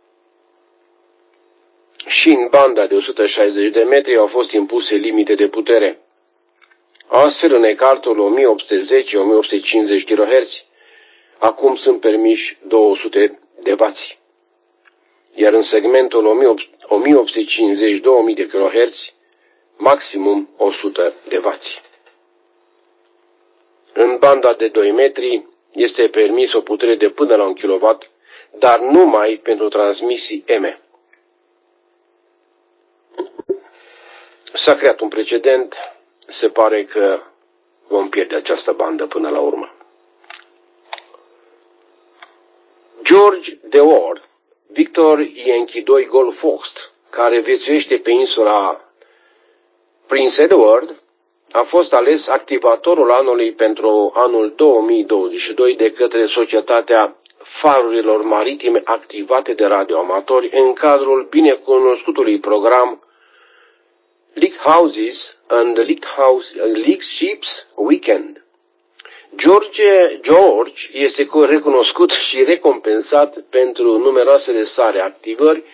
Și în banda de 160 de metri au fost impuse limite de putere. Astfel, în ecartul 1810-1850 kHz, acum sunt permiși 200 de W. Iar în segmentul 1850-2000 de kHz, maximum 100 de W. În banda de 2 metri este permis o putere de până la 1 kW, dar numai pentru transmisii M. s-a creat un precedent, se pare că vom pierde această bandă până la urmă. George de Ward, Victor Yankee 2 Golf Fox, care viețuiește pe insula Prince Edward, a fost ales activatorul anului pentru anul 2022 de către Societatea Farurilor Maritime Activate de Radioamatori în cadrul binecunoscutului program Lighthouses and Leak Ships Weekend. George este recunoscut și recompensat pentru numeroasele sale activări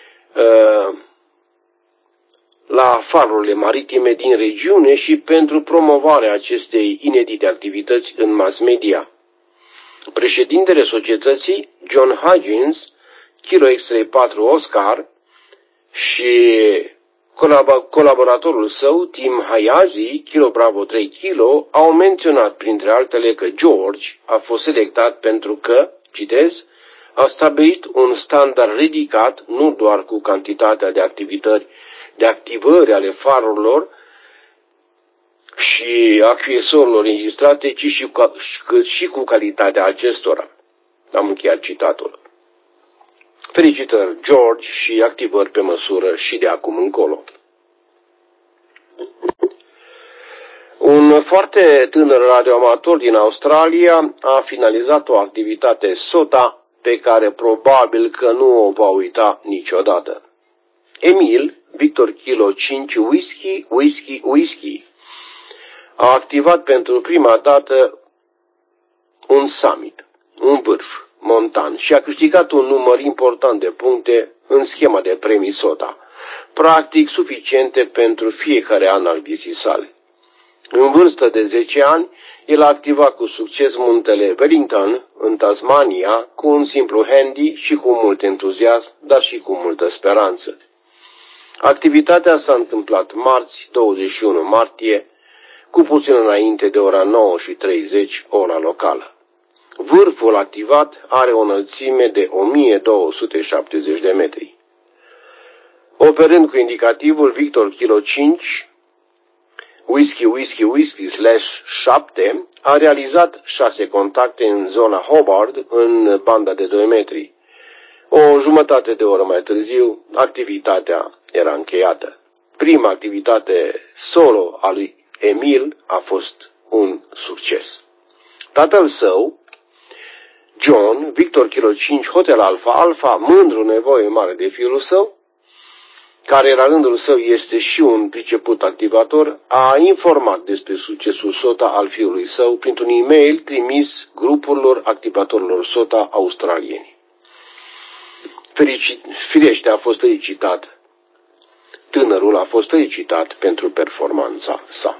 la farurile maritime din regiune și pentru promovarea acestei inedite activități în mass media. Președintele societății, John Higgins, Kilo X-Ray 4 Oscar, și colaboratorul său, Tim Hayashi, Kilo Bravo 3 Kilo, au menționat printre altele că George a fost selectat pentru că, citez, a stabilit un standard ridicat nu doar cu cantitatea de activări ale farurilor și accesorilor înregistrate, ci și cu calitatea acestora. Am încheiat citatul. Felicitări, George, și activări pe măsură și de acum încolo. Un foarte tânăr radioamator din Australia a finalizat o activitate SOTA pe care probabil că nu o va uita niciodată. Emil, Victor Kilo 5 Whisky, a activat pentru prima dată un summit, un vârf montan, și a câștigat un număr important de puncte în schema de premii SOTA, practic suficiente pentru fiecare an al vieții sale. În vârstă de 10 ani, el a activat cu succes muntele Wellington, în Tasmania, cu un simplu handy și cu mult entuziasm, dar și cu multă speranță. Activitatea s-a întâmplat marți, 21 martie, cu puțin înainte de ora 9:30, ora locală. Vârful activat are o înălțime de 1270 de metri. Operând cu indicativul Victor Kilo 5, Whisky/7, a realizat 6 contacte în zona Hobart în banda de 2 metri. O jumătate de oră mai târziu, activitatea era încheiată. Prima activitate solo a lui Emil a fost un succes. Tatăl său, John, Victor Kilo 5 Hotel Alpha, mândru nevoie mare de fiul său, care la rândul său este și un priceput activator, a informat despre succesul SOTA al fiului său printr-un e-mail trimis grupurilor activatorilor SOTA australieni. Firește a fost felicitat. Tânărul a fost felicitat pentru performanța sa.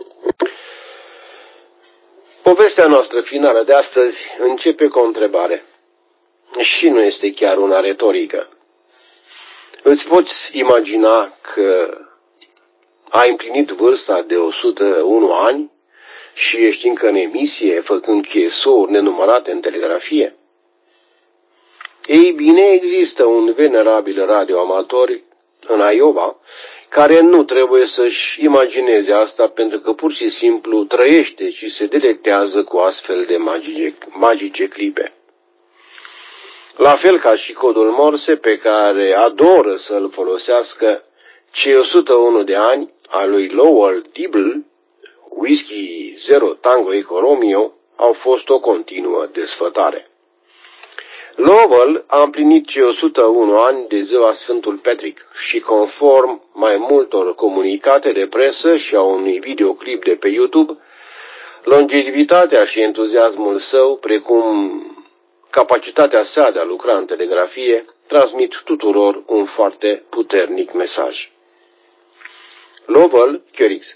Povestea noastră finală de astăzi începe cu o întrebare. Și nu este chiar una retorică. Îți poți imagina că ai împlinit vârsta de 101 ani și ești încă în emisie, făcând chesouri nenumărate în telegrafie? Ei bine, există un venerabil radioamator în Iowa care nu trebuie să-și imagineze asta, pentru că pur și simplu trăiește și se delectează cu astfel de magice clipe. La fel ca și codul Morse pe care adoră să-l folosească cei 101 de ani a lui Lowell Dibble, Whisky 0 Tango Eco Romeo, au fost o continuă desfătare. Lowell a împlinit cei 101 ani de ziua Sfântul Patrick și, conform mai multor comunicate de presă și a unui videoclip de pe YouTube, longevitatea și entuziasmul său, precum capacitatea sa de a lucra în telegrafie, transmit tuturor un foarte puternic mesaj. Lowell Curix.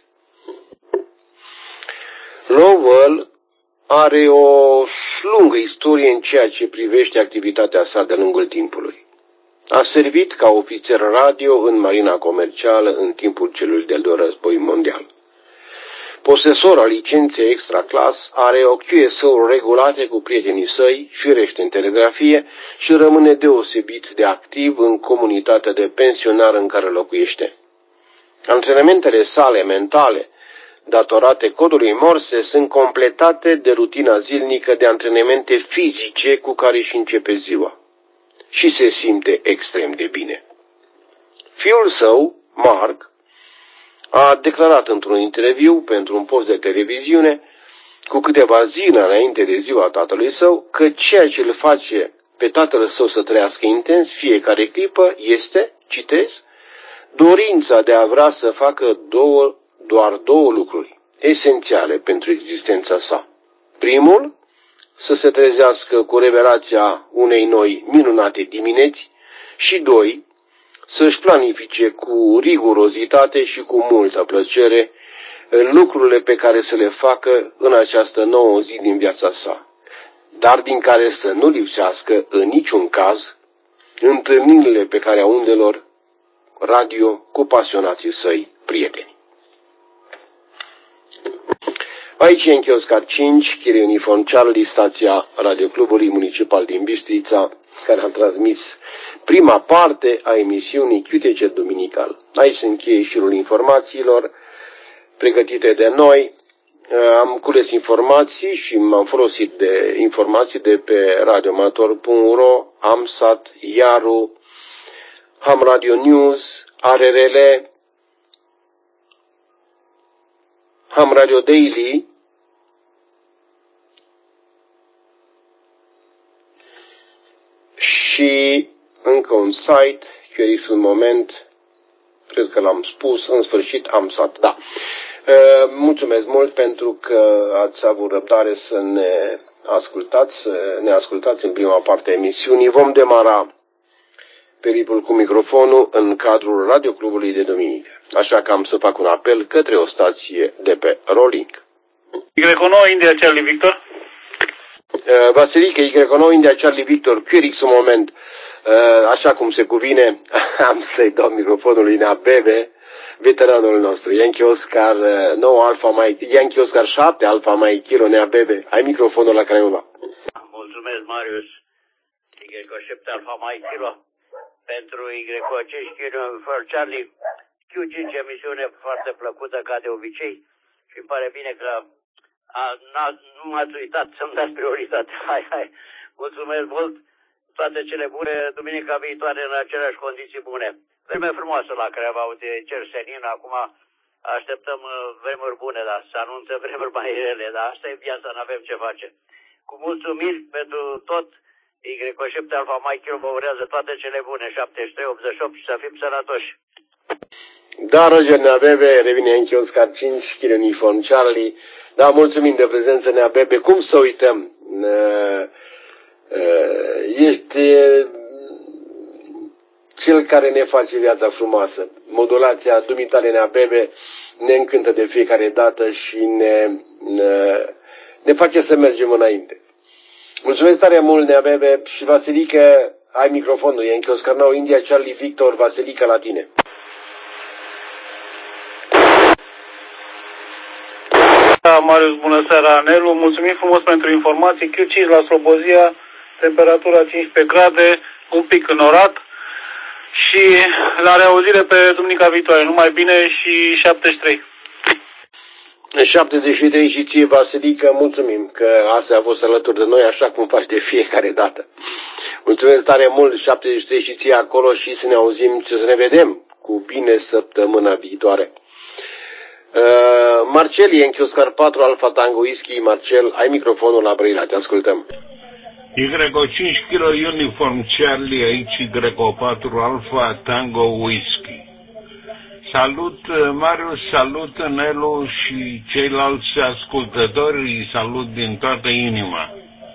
Lowell are o lungă istorie în ceea ce privește activitatea sa de-a lungul timpului. A servit ca ofițer radio în marina comercială în timpul celui de-al doilea război mondial. Posesor al licenței extra class, are o QSO regulate cu prietenii săi, firește în telegrafie și rămâne deosebit de activ în comunitatea de pensionari în care locuiește. Antrenamentele sale mentale, datorate codului Morse, sunt completate de rutina zilnică de antrenamente fizice cu care își începe ziua și se simte extrem de bine. Fiul său, Mark, a declarat într-un interviu pentru un post de televiziune cu câteva zile înainte de ziua tatălui său că ceea ce îl face pe tatăl său să trăiască intens fiecare clipă este, citez, dorința de a vrea să facă doar două lucruri esențiale pentru existența sa. Primul, să se trezească cu revelația unei noi minunate dimineți și doi, să-și planifice cu rigurozitate și cu multă plăcere lucrurile pe care să le facă în această nouă zi din viața sa, dar din care să nu lipsească în niciun caz întâlnirile pe care undelor radio cu pasionații săi prieteni. Aici e în Chioscar 5, Chirie Uniform Charlie, stația Radioclubului Municipal din Bistrița, care a transmis prima parte a emisiunii QTC Duminical. Aici se încheie șirul informațiilor pregătite de noi. Am cules informații și m-am folosit de informații de pe radioamator.ro, AMSAT, Iaru, Ham Radio News, ARRL, Ham Radio Daily, și încă un site, Curious un moment, cred că l-am spus, în sfârșit AMSAT, da. Mulțumesc mult pentru că ați avut răbdare să ne ascultați în prima parte a emisiunii. Vom demara peripul cu microfonul în cadrul Radioclubului de duminică. Așa că am să fac un apel către o stație de pe Rolling. Y9 India Charlie Victor. Vasilică, Y9 India Charlie Victor, Quirix un moment. Așa cum se cuvine, am să-i dau microfonul lui Nea Bebe, veteranul nostru, Yankee Oscar 9 Alfa Mike, Yankee Oscar 7 Alfa Mike Kilo, Nea Bebe, ai microfonul la Craiova. Mulțumesc, Marius. Y7 Alfa Mike Kilo. Pentru Y5 Kilo for Charlie, Q5 emisiune foarte plăcută ca de obicei și îmi pare bine că nu m-ați uitat să-mi dați prioritate. Hai, mulțumesc mult, toate cele bune, duminica viitoare în aceleași condiții bune. Vreme frumoasă la Craiova, uite, cer senin, acum așteptăm vremuri bune, dar se anunță vremuri mai rele, dar asta e viața, n-avem ce face. Cu mulțumiri pentru tot, Y7 Alfa Mike Kilo vă urează toate cele bune, 73-88 și să fim sănătoși. Da, Roger Neabebe, revine în Oscar 5, Chirie Uniform Charlie. Da, mulțumim de prezență, Neabebe. Cum să uităm? Ești cel care ne face viața frumoasă. Modulația dumitale, Neabebe, ne încântă de fiecare dată și ne face să mergem înainte. Mulțumesc tare mult, Neabebe, și Vasilică, ai microfonul, e în Oscar 9 India Charlie Victor, Vasilică la tine. Da, Marius, bună seara, Nelu. Mulțumim frumos pentru informații. Q5 la Slobozia, temperatura 15 grade, un pic înorat. Și la reauzire pe duminica viitoare. Numai bine și 73. 73 și ție, Vasilică, mulțumim că asta a fost alături de noi, așa cum faci de fiecare dată. Mulțumesc tare mult, 73 și ție acolo și să ne auzim, să ne vedem cu bine săptămâna viitoare. Marcel, e în Oscar 4 Alfa Tango Whisky. Marcel, ai microfonul la Brăila, te ascultăm. Y5 Kilo Uniform Charlie, aici Y4 Alfa Tango Whisky. Salut Marius, salut Nelu și ceilalți ascultători, salut din toată inima.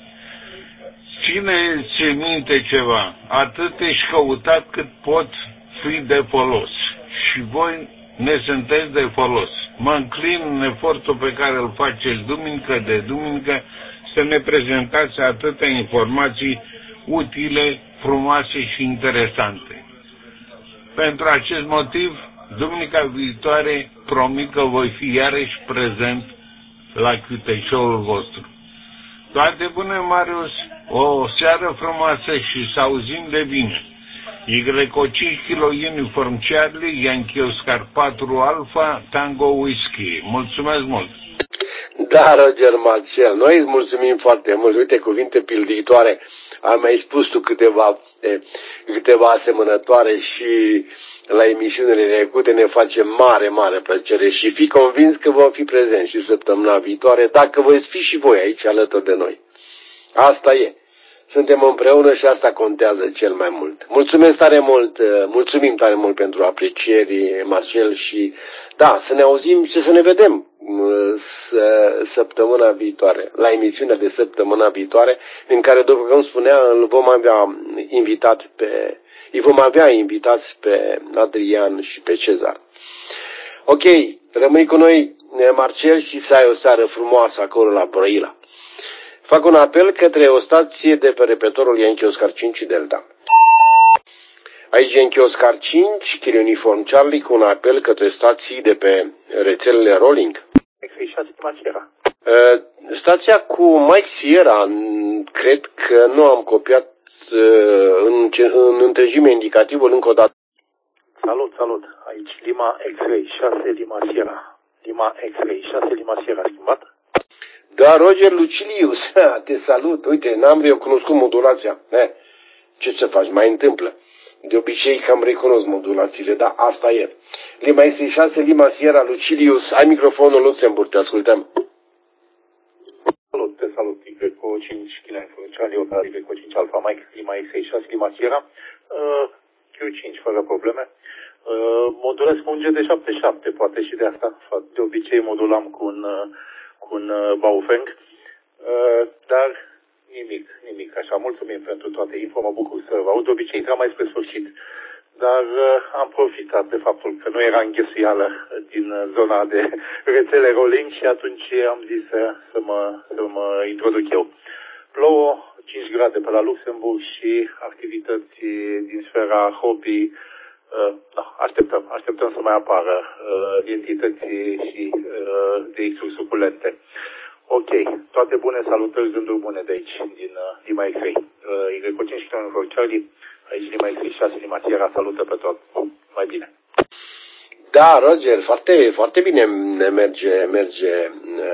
Țineți minte ceva, atât ești căutat cât pot fi de folos și voi ne sunteți de folos. Mă înclin în efortul pe care îl faceți duminică de duminică să ne prezentați atâtea informații utile, frumoase și interesante. Pentru acest motiv, duminica viitoare promit că voi fi iarăși prezent la QT-show-ul vostru. Toate bune, Marius, o seară frumoasă și să auzim de bine. Igreco 5 kg Uniform Charlie, Yankee Oscar 4 Alpha, Tango Whisky. Mulțumesc mult! Da, Roger Marcel, noi îți mulțumim foarte mult. Uite, cuvinte pilditoare. Am mai spus tu câteva asemănătoare și la emisiunile trecute. Ne face mare, mare plăcere și fi convins că vom fi prezenți și săptămâna viitoare, dacă voi fi și voi aici alături de noi. Asta e. Suntem împreună și asta contează cel mai mult. Mulțumesc tare mult, mulțumim tare mult pentru aprecieri, Marcel, și da, să ne auzim și să ne vedem săptămâna viitoare, la emisiunea de săptămâna viitoare, în care, după cum spunea, îi vom avea invitați pe Adrian și pe Cezar. Ok, rămâi cu noi, Marcel, și să ai o seară frumoasă acolo la Brăila. Fac un apel către o stație de pe repetorul Yankee Oscar 5 Delta. Aici Yankee Oscar 5, Kilo Uniform Charlie, cu un apel către stații de pe rețelele Rolling. Stația cu Mike Sierra, cred că nu am copiat în întregime indicativul încă o dată. Salut. Aici Lima X-Ray 6 Lima Sierra. Lima X-Ray 6 Lima Sierra, schimbat? Da, Roger Lucilius, te salut. Uite, n-am recunoscut modulația. Ce să faci, mai întâmplă. De obicei cam recunosc modulațiile, dar asta e. Lima X6, Lima Sierra, Lucilius, ai microfonul Luxemburg, te ascultăm. Salut, Igreco 5 kg Charlie, opera Igreco 5 Alpha Mike, Lima X6, Lima Sierra, Q5 fără probleme. Modulez cu un GD77, poate și de asta. De obicei modulam cu un Baofeng, dar nimic așa. Mulțumim pentru toate info, mă bucur să vă aud. De obicei intram mai spre sfârșit, dar am profitat de faptul că nu era înghesuială din zona de rețele Rolling și atunci am zis să mă introduc eu. Plouă 5 grade pe la Luxemburg și activități din sfera hobby. Așteptăm să mai apară entități și DX-uri suculente. Ok, toate bune, salutări, gânduri bune de aici, din Lima X-Ray. Igreco 5 km Charlie, aici Lima X-Ray 6, Lima Sierra, salută pe tot. Mai bine. Da, Roger, foarte bine merge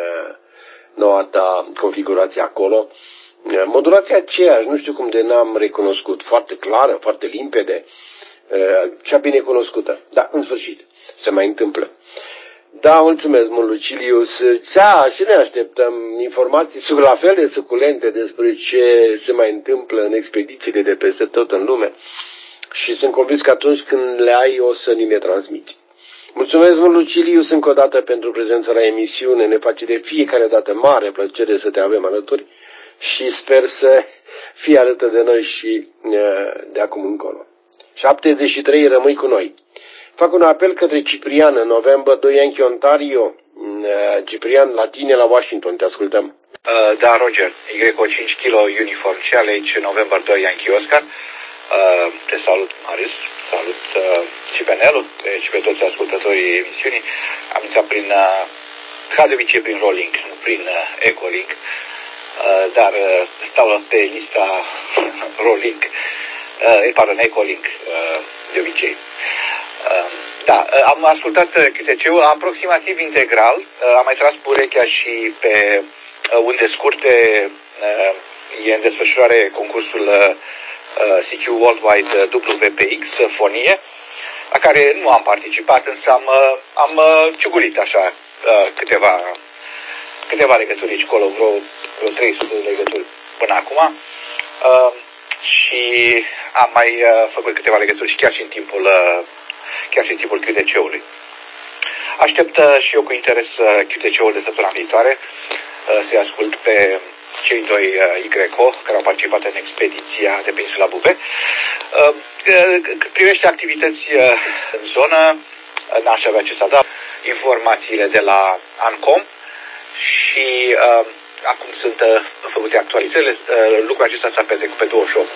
noua ta configurație acolo. Modulația aceeași, nu știu cum de n-am recunoscut, foarte clară, foarte limpede, cea bine cunoscută. Da, în sfârșit, se mai întâmplă. Da, mulțumesc mult, Lucilius. Și ne așteptăm informații la fel de suculente despre ce se mai întâmplă în expedițiile de peste tot în lume. Și sunt convins că atunci când le ai, o să ni le transmiți. Mulțumesc mult, Lucilius, încă o dată pentru prezența la emisiune. Ne face de fiecare dată mare plăcere să te avem alături și sper să fii alături de noi și de acum încolo. 73, rămâi cu noi. Fac un apel către Ciprian, în November 2 Yankee Ontario. Ciprian, la tine, la Washington, te ascultăm. Da, Roger, Igreco 5 kg Uniform Challenge, November 2 Yankee Oscar. Te salut, Marius, salut și pe Nelu, și pe toți ascultătorii emisiunii. Am intrat ca de obicei prin Rolling, nu prin Ecolink, dar stau pe lista Rolling, Ecolink, de obicei. Da, am ascultat QTC-ul aproximativ integral, am mai tras urechea și pe unde scurte e în desfășurare concursul CQ Worldwide WPX Fonie, la care nu am participat, însă am ciugulit așa câteva legături aici acolo, vreo 300 de legături până acum. Și am mai făcut câteva legături și chiar și în timpul QTC-ului. Aștept și eu cu interes QTC-ul de săptămâna viitoare, să-i ascult pe cei doi Igreco care au participat în expediția de pe insula Bube. Cât privește activități în zonă, n-aș avea ce să adaug, informațiile de la ANCOM și acum sunt făcute actualizările. Lucrul acesta s-a petrecut pe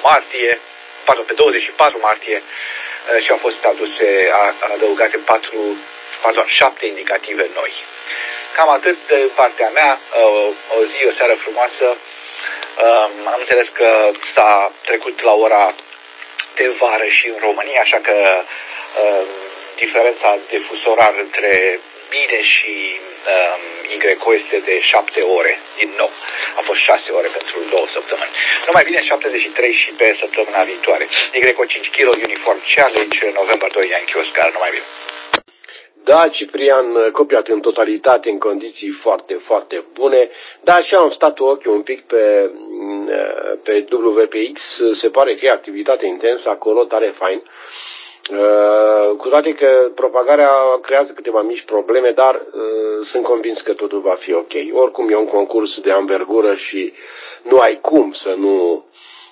24 martie și au fost adăugate 7 indicative noi. Cam atât de partea mea, o zi, o seară frumoasă. Am înțeles că s-a trecut la ora de vară și în România, așa că diferența de fusorar între mine și YO este de 7 ore, din nou. A fost 6 ore pentru 2 săptămâni. Numai bine 73 și pe săptămâna viitoare. YO 5 kg Uniform Challenge, November 2 Yankee Oscar, numai bine. Da, Ciprian, copiat în totalitate, în condiții foarte, foarte bune. Da, și am stat ochiul un pic pe WPX, se pare că e activitate intensă acolo, tare fain. Cu toate că propagarea creează câteva mici probleme, dar sunt convins că totul va fi ok. Oricum e un concurs de anvergură și nu ai cum să nu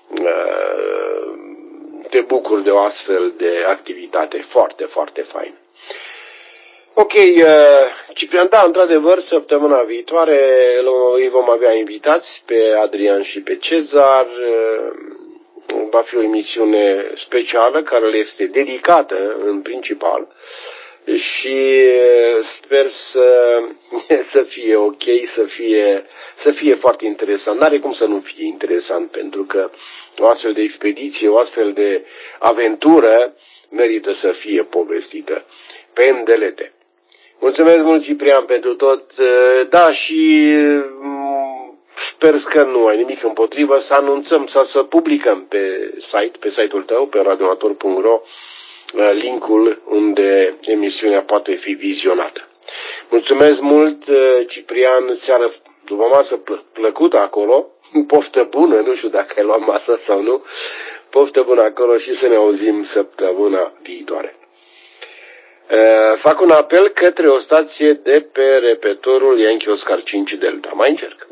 te bucuri de o astfel de activitate foarte, foarte fain. Ok, Ciprian, da, într-adevăr, săptămâna viitoare îi vom avea invitați pe Adrian și pe Cezar. Va fi o emisiune specială care le este dedicată în principal și sper să fie ok, să fie foarte interesant. N-are cum să nu fie interesant, pentru că o astfel de expediție, o astfel de aventură merită să fie povestită pe îndelete. Mulțumesc mult, Ciprian, pentru tot. Da, și sper că nu ai nimic împotrivă să anunțăm sau să publicăm pe site-ul tău, pe radionator.ro, linkul unde emisiunea poate fi vizionată. Mulțumesc mult, Ciprian, seară după masă plăcută acolo, poftă bună, nu știu dacă ai luat masa sau nu, poftă bună acolo și să ne auzim săptămâna viitoare. Fac un apel către o stație de pe repetorul Yankee Oscar 5 Delta. Mai încerc.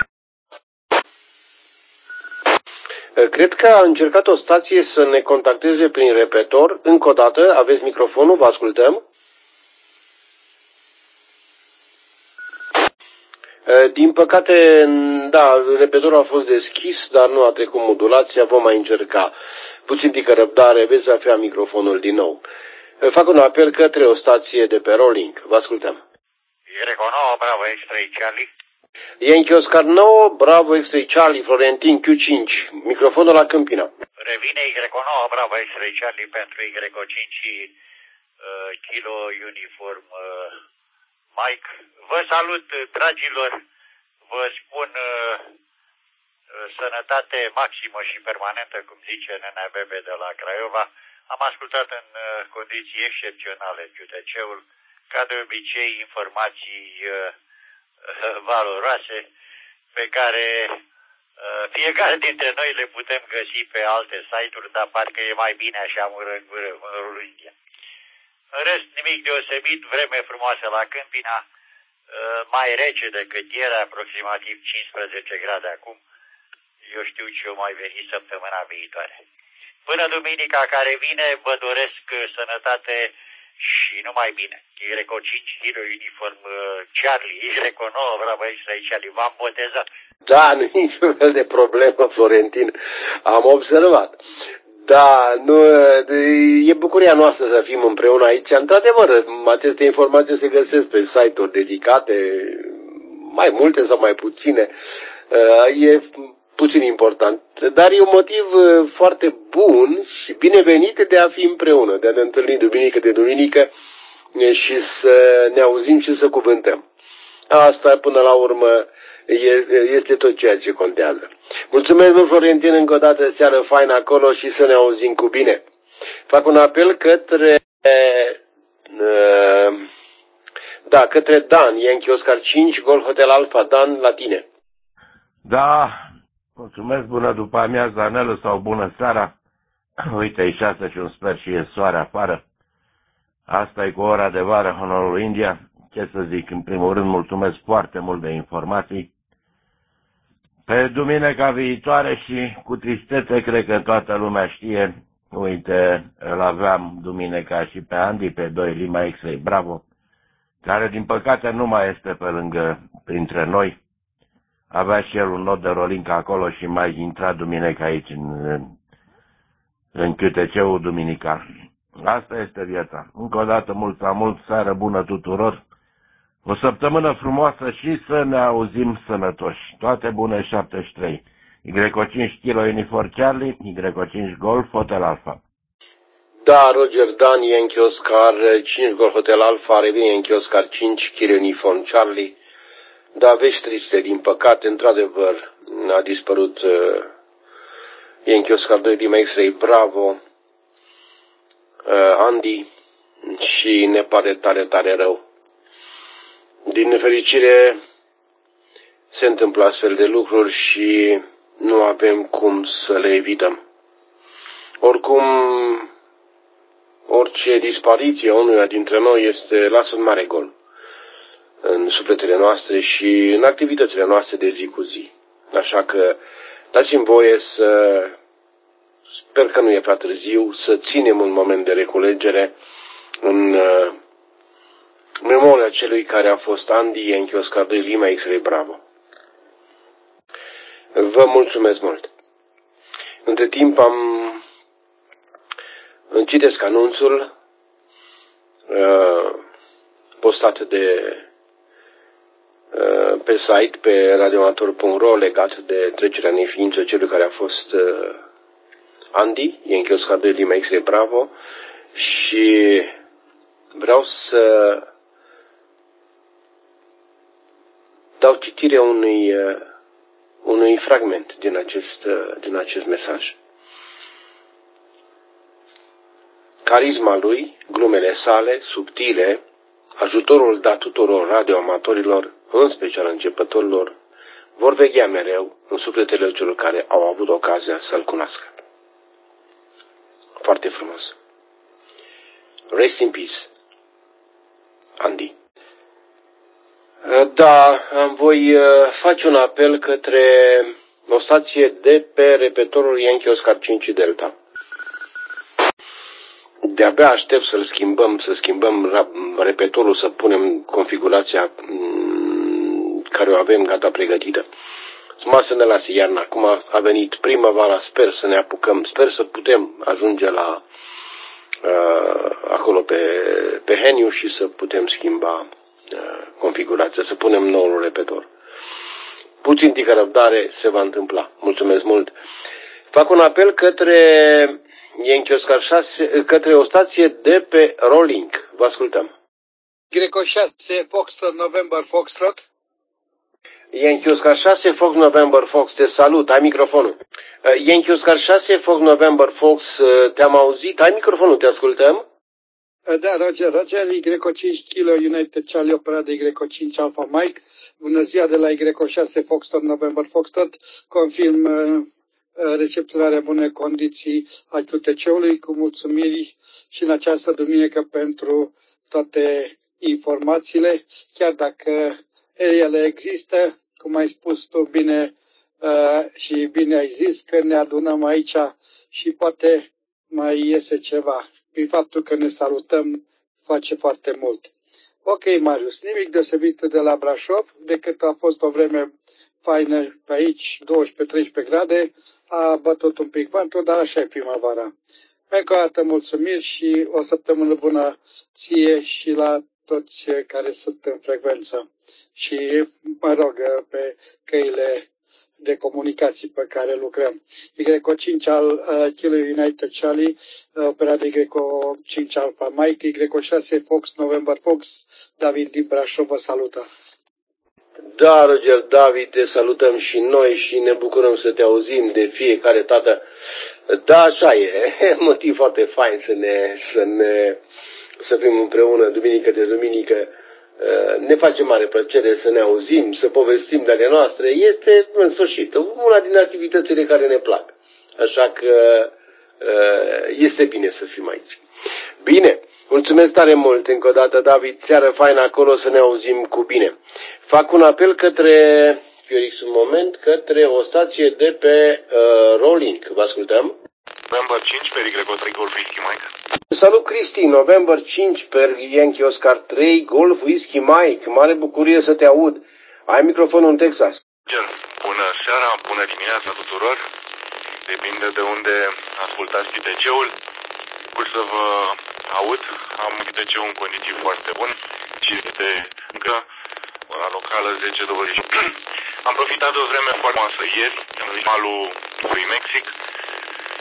Cred că a încercat o stație să ne contacteze prin repetor. Încă o dată, aveți microfonul, vă ascultăm. Din păcate, da, repetorul a fost deschis, dar nu a trecut modulația, vom mai încerca. Puțin tică răbdare, veți avea microfonul din nou. Fac un apel către o stație de pe Rolling. Vă ascultăm. Y9, Bravo X3 Charlie. Yankee Oscar 9, Bravo X3 Charlie, Florentin Q5. Microfonul la Câmpina. Revine Y9, Bravo X3 Charlie pentru Y5 Kilo Uniform Mike. Vă salut, dragilor. Vă spun sănătate maximă și permanentă, cum zice NNBB de la Craiova. Am ascultat în condiții excepționale QTC-ul, ca de obicei informații valoroase pe care fiecare dintre noi le putem găsi pe alte site-uri, dar parcă e mai bine așa mură în gură în India. În rest, nimic deosebit, vreme frumoasă la Câmpina, mai rece decât ieri, aproximativ 15 grade acum. Eu știu ce o mai veni săptămâna viitoare. Până duminica care vine, vă doresc sănătate și numai bine. Y5 Kilo Uniform Charlie, Y9 Bravo X3 Charlie, v-am botezat. Da, nu e niciun fel de problemă, Florentin, am observat. Da, nu, e bucuria noastră să fim împreună aici. Într-adevăr, aceste informații se găsesc pe site-uri dedicate, mai multe sau mai puține. E puțin important, dar e un motiv foarte bun și binevenit de a fi împreună, de a ne întâlni duminică de duminică și să ne auzim și să cuvântăm. Asta, până la urmă, este tot ceea ce contează. Mulțumesc mult, Florentin, încă o dată, seară faină acolo și să ne auzim cu bine. Fac un apel către către Dan, Yankee Oscar 5, Golf Hotel Alpha. Dan, la tine. Da, mulțumesc, bună după amiază, Anelu, sau bună seara. Uite, e 6 și un sfert și e soare afară. Asta e cu ora de vară, Honorul India. Ce să zic, în primul rând, mulțumesc foarte mult de informații. Pe duminica viitoare și cu tristețe, cred că toată lumea știe, uite, îl aveam duminica și pe Andy, pe 2 Lima X-Ray Bravo, care din păcate nu mai este printre noi. Avea și el un not de rolincă acolo și mai intra duminica aici în QTC-ul duminical. Asta este viața. Încă o dată, mult, seară bună tuturor. O săptămână frumoasă și să ne auzim sănătoși. Toate bune, 73. Y5 Kilo Uniform Charlie, Y5 Golf Hotel Alpha. Da, Roger Dan, Yankee Oscar 5 Golf Hotel Alpha, revine Yankee Oscar 5 Kilo Uniform Charlie. Da, vești triste, din păcate, într-adevăr, a dispărut Yankee Oscar 2 Lima X-Ray Bravo, Andy, și ne pare tare, tare rău. Din nefericire se întâmplă astfel de lucruri și nu avem cum să le evităm. Oricum, orice dispariție a unuia dintre noi lasă un mare gol în sufletele noastre și în activitățile noastre de zi cu zi. Așa că dați-mi voie să, sper că nu e prea târziu, să ținem un moment de reculegere în memoria celui care a fost Andy Yankee Oscar 2 Lima X-Ray Bravo. Vă mulțumesc mult. Între timp îmi citesc anunțul postat pe site, pe radioamator.ro, legat de trecerea în neființă celui care a fost Andy Yankee Oscar 2 Lima X-Ray Bravo, și vreau să dau citire unui fragment din acest mesaj. Carisma lui, glumele sale, subtile, ajutorul dat tuturor radioamatorilor, în special începătorilor, vor veghea mereu în sufletele celor care au avut ocazia să-l cunoască. Foarte frumos. Rest in peace, Andy. Da, voi face un apel către o stație de pe repetorul Yankee Oscar 5 Delta. De-abia aștept să schimbăm repetorul, să punem configurația care o avem gata pregătită. Mai să ne lase iarna. Acum a venit primăvara, sper să ne apucăm, sper să putem ajunge la acolo pe Heniu și să putem schimba configurația, să punem noul repetor. Puțin tică răbdare, se va întâmpla. Mulțumesc mult. Fac un apel către Yankee Oscar 6, către o stație de pe Rolling. Vă ascultăm. Greco 6, Foxtrot, November Foxtrot. Yankee Oscar 6, Fox November Fox, te salut, ai microfonul. Yankee Oscar 6, Fox November Fox, te-am auzit, ai microfonul, te ascultăm? Da, Roger, Y5 Kilo United Charlie operat de Y5 Alpha Mike. Bună ziua de la Y6 Foxtrot November Foxtrot. Confirm recepționarea bunei condiții a QTC-ului, cu mulțumiri și în această duminică pentru toate informațiile, chiar dacă ele există, cum ai spus tu bine și bine ai zis, că ne adunăm aici și poate mai iese ceva. Prin faptul că ne salutăm face foarte mult. Ok, Marius, nimic deosebit de la Brașov, decât a fost o vreme faină pe aici, 12-13 grade, a bătut un pic vântul, dar așa e primăvara. Încă o dată mulțumiri și o săptămână bună ție și la toți care sunt în frecvență. Și mă rog, pe căile de comunicații pe care lucrăm. Y5 al Kilo United Charlie, operat de Y5 Alpha Mike, Y6 Fox November Fox, David din Brașov vă salută. Da, Roger, David, te salutăm și noi și ne bucurăm să te auzim de fiecare dată. Da, așa e, motiv foarte fain să fim împreună duminică de duminică. Ne face mare plăcere să ne auzim, să povestim de ale noastre. Este, în sfârșit, una din activitățile care ne plac. Așa că este bine să fim aici. Bine, mulțumesc tare mult încă o dată, David. Seară faină acolo, să ne auzim cu bine. Fac un apel către, Fiorix, un moment, către o stație de pe Rolling. Vă ascultăm? November 5 pe Y3 Golf Whisky Mike. Salut, Cristi, November 5 pe Yankee Oscar 3 Golf Whisky Mike. Mare bucurie să te aud. Ai microfonul în Texas. Bună seara, bună dimineața tuturor. Depinde de unde ascultați QTC-ul. Bucur să vă aud. Am QTC-ul în condiții foarte bune și este încă la locală 10-20. Am profitat de o vreme foarte frumoasă ieri, în malul lui Mexic.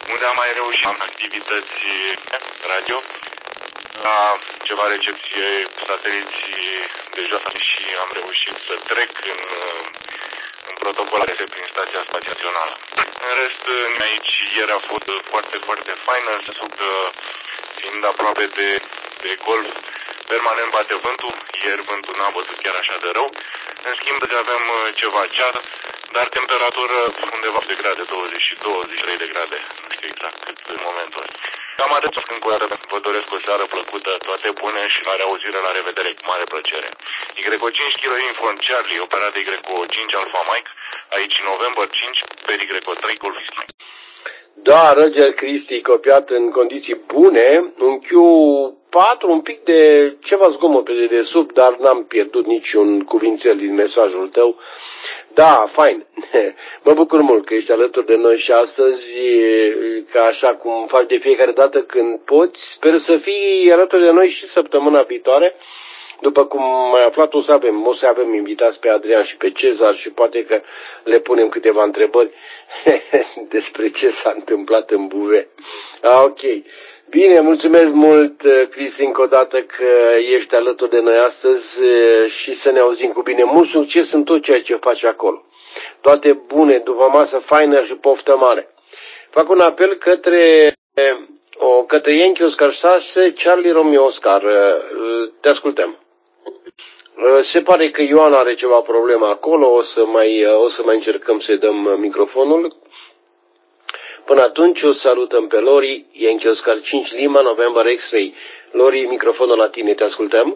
unde am mai reușit am activități radio, la ceva recepție sateliți de jos și am reușit să trec în protocolare prin Stația Spațială. În rest, aici ieri a fost foarte, foarte faină, fiind aproape de golf, permanent bate vântul, ieri vântul n-a bătut chiar așa de rău. În schimb, avem ceva cear, dar temperatură undeva de grade, 22-23 de grade, nu știu exact cât în momentul ăsta. Cam atât, încă o dată vă doresc o seară plăcută, toate bune și la reauzire, la revedere, cu mare plăcere. YO 5 Kilo Uniform Charlie, operat de YO 5 Alpha Mike, aici November 5, pe YO 3 Golf Whiskey. Da, Roger Cristi, copiat în condiții bune, un Q4, un pic de ceva zgomot pe dedesubt, dar n-am pierdut niciun cuvințel din mesajul tău. Da, fain. Mă bucur mult că ești alături de noi și astăzi, ca așa cum faci de fiecare dată când poți. Sper să fii alături de noi și săptămâna viitoare. După cum ai aflat, o să avem invitați pe Adrian și pe Cezar și poate că le punem câteva întrebări despre ce s-a întâmplat în Buve. Ok. Bine, mulțumesc mult, Cristi, încă o dată că ești alături de noi astăzi și să ne auzim cu bine. Mult succes în tot ceea ce faci acolo. Toate bune, după masă faină și poftă mare. Fac un apel către Yankee Oscar 6, Charlie Romeo Oscar. Te ascultăm. Se pare că Ioana are ceva problemă acolo, o să mai încercăm să-i dăm microfonul. Până atunci o salutăm pe Lori, Yankee Oscar 5 Lima, November X-Ray. Lori, microfonul la tine, te ascultăm.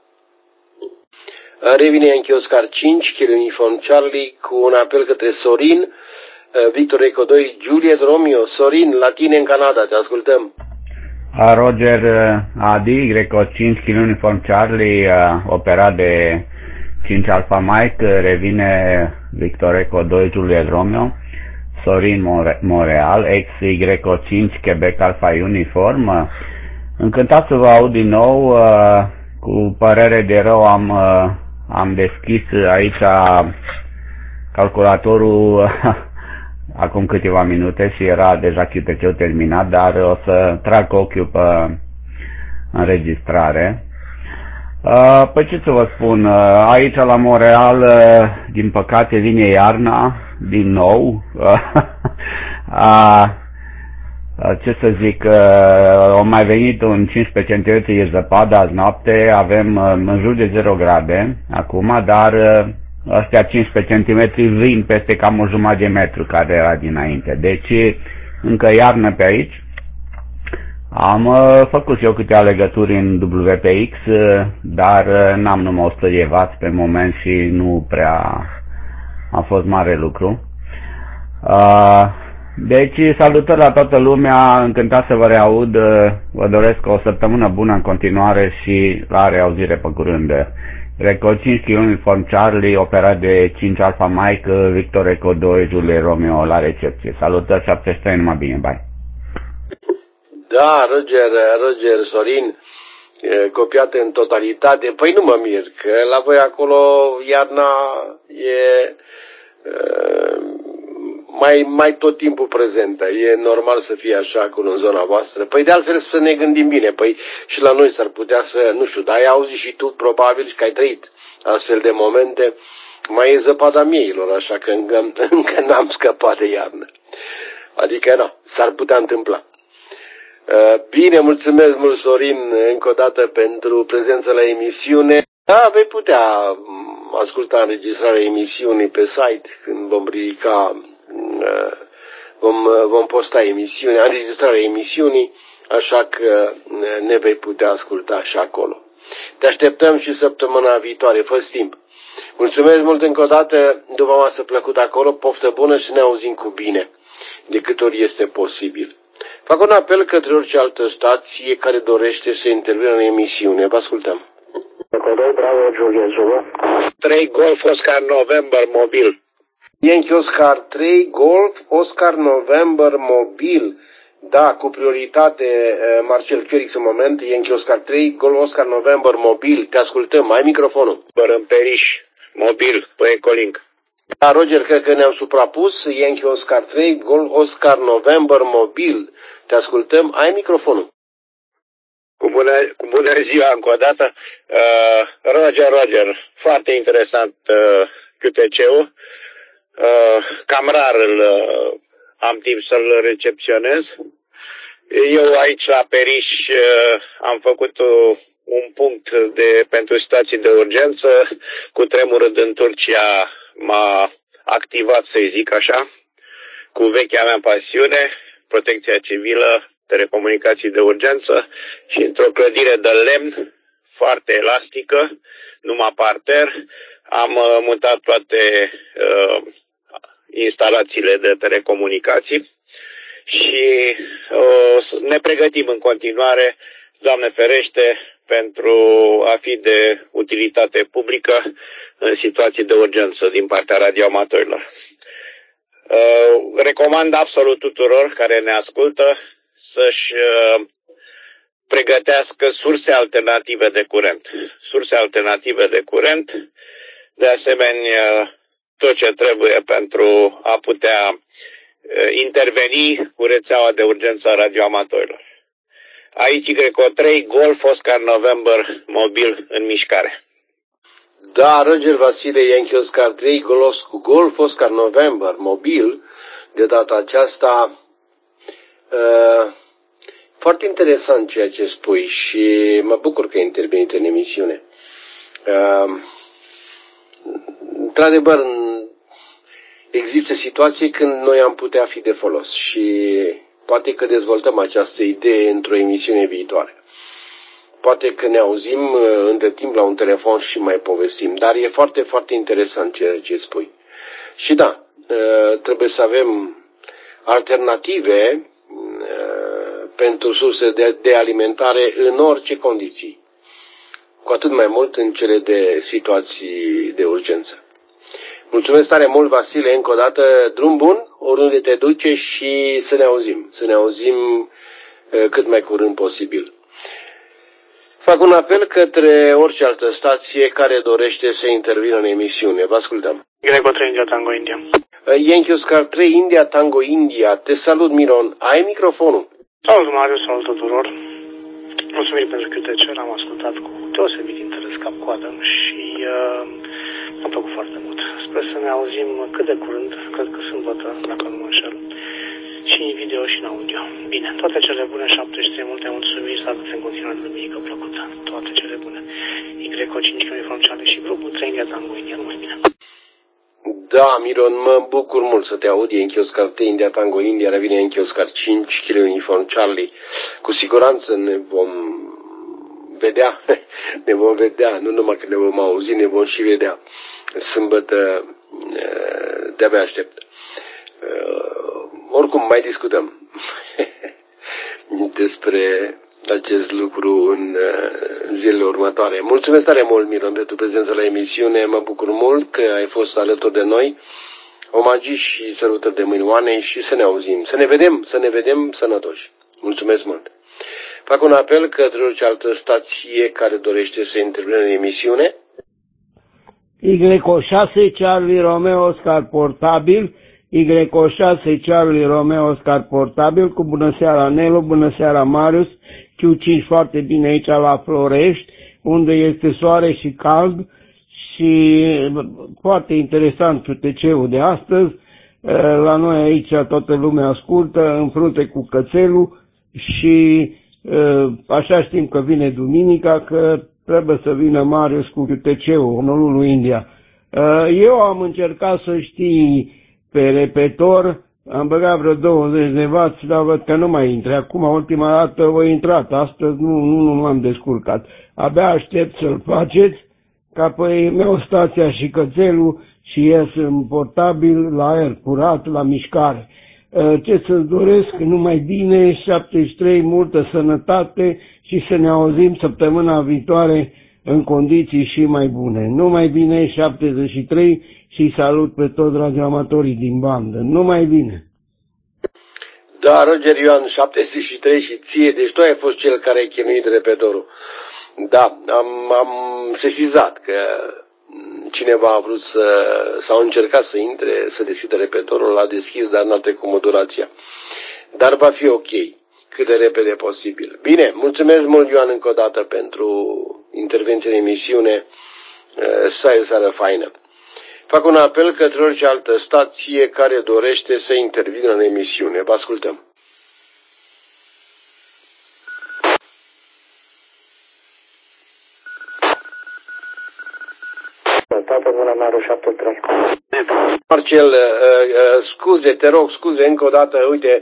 Revine Yankee Oscar 5, Kilo Uniform Charlie, cu un apel către Sorin, Victor Eco 2, Juliet Romeo. Sorin, la tine în Canada, te ascultăm. Roger Adi, Greco 5, Kilo Uniform Charlie, operat de 5 Alpha Mike, revine Victor Eco 2, Juliet Romeo. Sorin Montreal, XY5, Quebec Alpha Uniform. Încântat să vă aud din nou, cu părere de rău am deschis aici calculatorul acum câteva minute și era deja QTC-ul terminat, dar o să trag ochiul pe înregistrare. Păi ce să vă spun, aici la Montreal, din păcate, vine iarna, din nou. Ce să zic, au mai venit un 15 cm de zăpadă azi noapte, avem în jur de 0 grade acum, dar ăstea 15 cm vin peste cam o jumătate de metru care era dinainte. Deci, încă iarnă pe aici. Am făcut și eu câteva legături în WPX, dar n-am numai 100 de W pe moment și nu prea a fost mare lucru. Deci, salutări la toată lumea, încântat să vă reaud, vă doresc o săptămână bună în continuare și la reauzire pe curând. Record 5 Kilo Uniform Charlie, operat de 5 Alpha Mike, Victor Eco 2, Julie Romeo la recepție. Salutări, 73, numai bine, bye. Da, Roger, Sorin, copiat în totalitate. Păi nu mă mir, că la voi acolo iarna e mai tot timpul prezentă. E normal să fie așa acolo în zona voastră. Păi de altfel să ne gândim bine. Păi și la noi s-ar putea să, nu știu, dar ai auzit și tu probabil și că ai trăit astfel de momente. Mai e zăpada mieilor, așa că încă n-am scăpat de iarnă. Adică, nu, s-ar putea întâmpla. Bine, mulțumesc mult, Sorin, încă o dată pentru prezența la emisiune. Da, vei putea asculta înregistrarea emisiunii pe site când vom ridica, vom posta emisiunea, înregistrarea emisiunii, așa că ne vei putea asculta și acolo. Te așteptăm și săptămâna viitoare, fă-ți timp. Mulțumesc mult încă o dată, după masă plăcut acolo, poftă bună și ne auzim cu bine, de câte ori este posibil. Fac un apel către orice altă stație care dorește să intervină în emisiune. Vă ascultăm. 3 Golf Oscar November mobil. Yankee Oscar 3 Golf Oscar November mobil. Da, cu prioritate Marcel Felix în moment. Yankee Oscar 3 Golf Oscar November mobil. Te ascultăm. Ai microfonul. Bărâmperiș mobil pe Ecolink. Da, Roger, cred că ne-am suprapus. Yankee Oscar 3, Golf Oscar November Mobil. Te ascultăm. Ai microfonul. Cu bună ziua încă o dată. Roger, foarte interesant QTC-ul. Cam rar am timp să-l recepționez. Eu aici la Periș am făcut un punct pentru situații de urgență. Cu tremurul în Turcia m-a activat, să-i zic așa, cu vechea mea pasiune, protecția civilă, telecomunicații de urgență, și într-o clădire de lemn foarte elastică, numai parter, am mutat toate instalațiile de telecomunicații și ne pregătim în continuare, Doamne ferește, pentru a fi de utilitate publică în situații de urgență din partea radioamatorilor. Recomand absolut tuturor care ne ascultă să-și pregătească surse alternative de curent. Surse alternative de curent, de asemenea tot ce trebuie pentru a putea interveni cu rețeaua de urgență a radioamatorilor. Aici Y3, Golf Oscar November Mobil în mișcare. Da, Roger Vasile, Yankee Oscar 3, Golf Oscar November Mobil. De data aceasta, foarte interesant ceea ce spui și mă bucur că ai intervenit în emisiune. Într-adevăr, există situații când noi am putea fi de folos și poate că dezvoltăm această idee într-o emisiune viitoare. Poate că ne auzim între timp la un telefon și mai povestim, dar e foarte, foarte interesant ceea ce spui. Și da, trebuie să avem alternative pentru surse de alimentare în orice condiții, cu atât mai mult în cele de situații de urgență. Mulțumesc tare mult, Vasile, încă o dată, drum bun, oriunde te duce și să ne auzim cât mai curând posibil. Fac un apel către orice altă stație care dorește să intervină în emisiune. Vă ascultăm. Y3 India Tango India. Yankee Oscar 3 India Tango India. Te salut, Miron. Ai microfonul? Salut, Marius, salut tuturor. Mulțumim pentru QTC, l-am ascultat cu deosebit interes cap-coadă și m-a plăcut foarte mult. Sper să ne auzim cât de curând, cred că sâmbătă, dacă nu mă înșel, și în video și în audio. Bine, toate cele bune, 73, multe mulțumiri, să aveți în continuare duminică plăcută. Toate cele bune. Y5 Uniform Charlie și grupul 3 India Tango India, numai bine. Da, Miron, mă bucur mult să te aud. Yankee Oscar 3 India Tango India, revine Yankee Oscar 5 Kilo Uniform Charlie. Cu siguranță ne vom vedea, nu numai că ne vom auzi, ne vom și vedea. Sâmbătă de-abia aștept. Oricum, mai discutăm despre acest lucru în zilele următoare. Mulțumesc tare mult, Miron, pentru prezența la emisiune. Mă bucur mult că ai fost alături de noi. Omagii și sărutări de mâinioane și să ne auzim. Să ne vedem sănătoși. Mulțumesc mult. Fac un apel către orice altă stație care dorește să intervină în emisiune. Y6 Charlie Romeo Oscar Portabil, Y6 Charlie Romeo Oscar Portabil, cu bună seara Nelu, bună seara Marius, Q5 foarte bine aici la Florești, unde este soare și cald și foarte interesant QTC-ul de astăzi. La noi aici toată lumea ascultă, în frunte cu cățelul și așa știm că vine duminica, că trebuie să vină Marius cu QTC-ul, onorul lui India. Eu am încercat să știi pe repetor, am băgat vreo 20 de vați, dar văd că nu mai intre. Acum, ultima dată, o intrat. Astăzi nu m-am descurcat. Abia aștept să-l faceți, ca pe meu stația și cățelul și ies în portabil, la aer curat, la mișcare. Ce să-ți doresc, numai bine, 73, multă sănătate și să ne auzim săptămâna viitoare în condiții și mai bune. Numai bine, 73, și salut pe toți radioamatorii din bandă. Numai bine! Da, Roger Ioan, 73 și ție, deci tu ai fost cel care ai chinuit repetorul. Da, am sesizat că cineva a vrut sau a încercat să intre, să deschidă repetorul, l-a deschis, dar n-a trecut modulația. Dar va fi ok, cât de repede posibil. Bine, mulțumesc mult, Ioan, încă o dată pentru intervenție în emisiune. Să ai o seară faină. Fac un apel către orice altă stație care dorește să intervină în emisiune. Vă ascultăm. Marcel, scuze, te rog, scuze încă o dată, uite,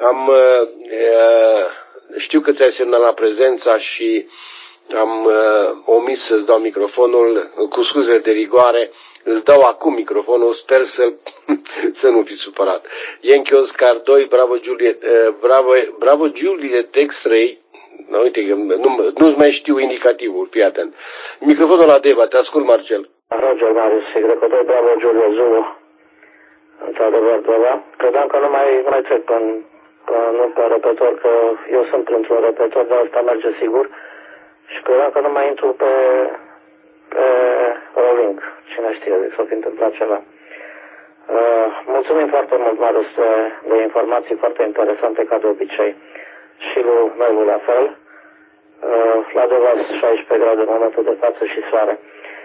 știu că ți-ai semnalat prezența și am omis să-ți dau microfonul, cu scuze de rigoare, îți dau acum microfonul, sper să nu fi supărat. Yankee Oscar 2, Bravo Juliet X-Ray, uite, nu-ți mai știu indicativul, fii atent. Microfonul la Deva, te ascult, Marcel. Roger, Marius, Y2, Bravo Juliet Zulu. Într-adevăr, da. Credeam că nu mai trec pe repetor, că eu sunt într-un repetor, dar asta merge sigur. Și credeam că nu mai intru pe rolling. Cine știe, s-a fi întâmplat ceva. Mulțumim foarte mult, Marius, de informații foarte interesante, ca de obicei. Și lui Melu la fel. La Devas 16 grade în momentul de față și soare.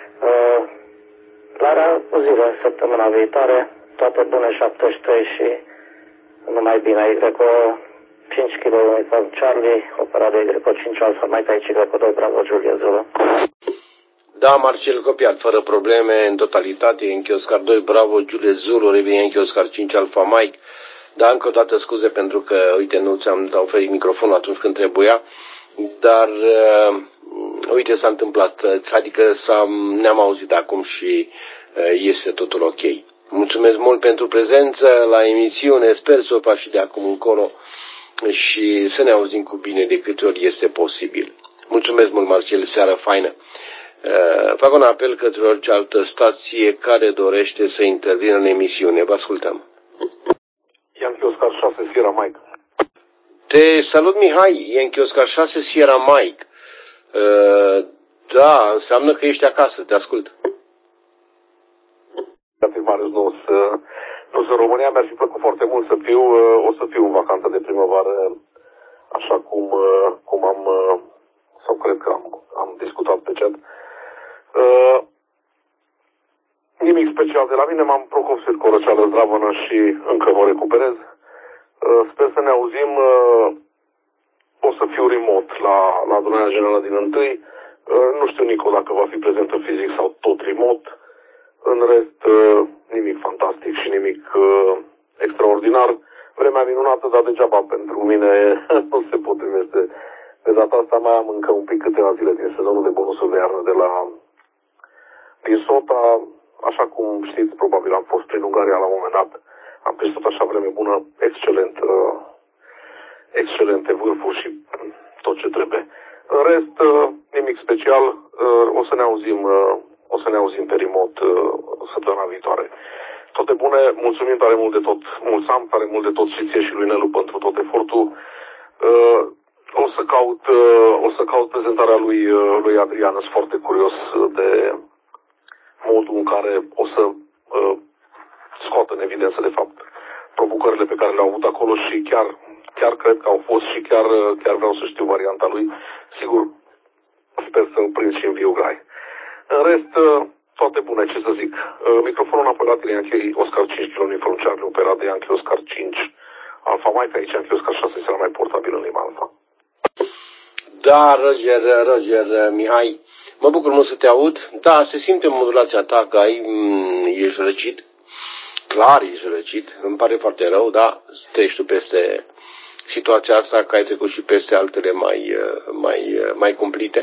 La o zile, săptămâna viitoare, toate bune 73 și numai bine. Y-O 5 kg uniform Charlie, operat de Y-O 5 Alfa Mike, aici Y-O 2 Bravo Juliet Zulu. Da, Marcel, copiat, fără probleme, în totalitate, Yankee Oscar 2 Bravo Juliet Zulu, revine Yankee Oscar 5 Alfa Mike. Da, încă o dată scuze pentru că, uite, nu ți-am oferit microfonul atunci când trebuia, dar, uite, s-a întâmplat, adică ne-am auzit acum și este totul ok. Mulțumesc mult pentru prezență la emisiune, sper să o faci și de acum încolo și să ne auzim cu bine de câte ori este posibil. Mulțumesc mult, Marcel, seară faină. Fac un apel către orice altă stație care dorește să intervină în emisiune. Vă ascultăm. Yankee Oscar 6 Sierra Mike. Te salut, Mihai, Yankee Oscar 6 Sierra Mike. Da, înseamnă că ești acasă, te ascult. Marius, nu sunt în România, mi-ar fi plăcut foarte mult să fiu, o să fiu în vacanță de primăvară, așa cum am, sau cred că am discutat pe chat. Nimic special de la mine, m-am procopsit cu o răceală zdravănă și încă mă recuperez. Sper să ne auzim, o să fiu remote la adunarea generală din 1. Nu știu, Nico, dacă va fi prezentă fizic sau tot remote. În rest, nimic fantastic și nimic extraordinar. Vremea minunată, dar degeaba pentru mine nu se potrivește. De data asta mai am încă un pic câteva zile din sezonul de bonusuri de iarnă din SOTA. Așa cum știți, probabil am fost prin Ungaria la un moment dat. Am prins tot așa vreme bună, excelente vârfuri și tot ce trebuie. În rest, nimic special. O să ne auzim pe remote săptămâna viitoare. Toate bune, mulțumim tare mult de tot, mulțumim tare mult de tot și ție și lui Nelu pentru tot efortul. O să caut prezentarea lui Adrian, sunt foarte curios de modul în care o să scoată în evidență, de fapt, provocările pe care le-au avut acolo și chiar cred că au fost și chiar vreau să știu varianta lui. Sigur, sper să-l prind și în viu grai. În rest, toate bune, ce să zic. Microfonul înapoi la tine, Yankee Oscar 5 kg uniform Charlie, operat de Yankee Oscar 5 Alfa Mike, aici Yankee Oscar 6 este mai portabil în limba Alfa. Da, Roger, Mihai, mă bucur mult să te aud. Da, se simte modulația ta că ești răcit. Clar ești răcit. Îmi pare foarte rău, da, treci tu peste situația asta, că ai trecut și peste altele mai cumplite.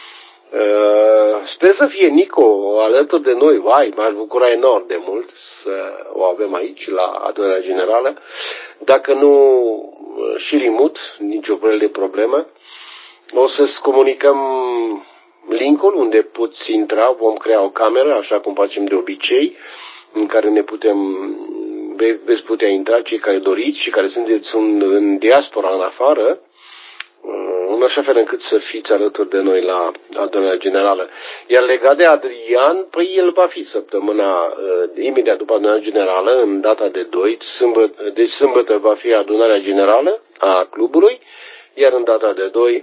Sper să fie Nico alături de noi, vai, m-aș bucura enorm de mult să o avem aici la adunarea generală. Dacă nu și Rimut, nicio fel de problemă. O să-ți comunicăm linkul unde poți intra, vom crea o cameră, așa cum facem de obicei, în care veți putea intra cei care doriți și care sunteți în diaspora în afară. în așa fel încât să fiți alături de noi la adunarea generală. Iar legat de Adrian, păi el va fi săptămâna, imediat după adunarea generală, în data de 2, deci sâmbătă va fi adunarea generală a clubului, iar în data de 2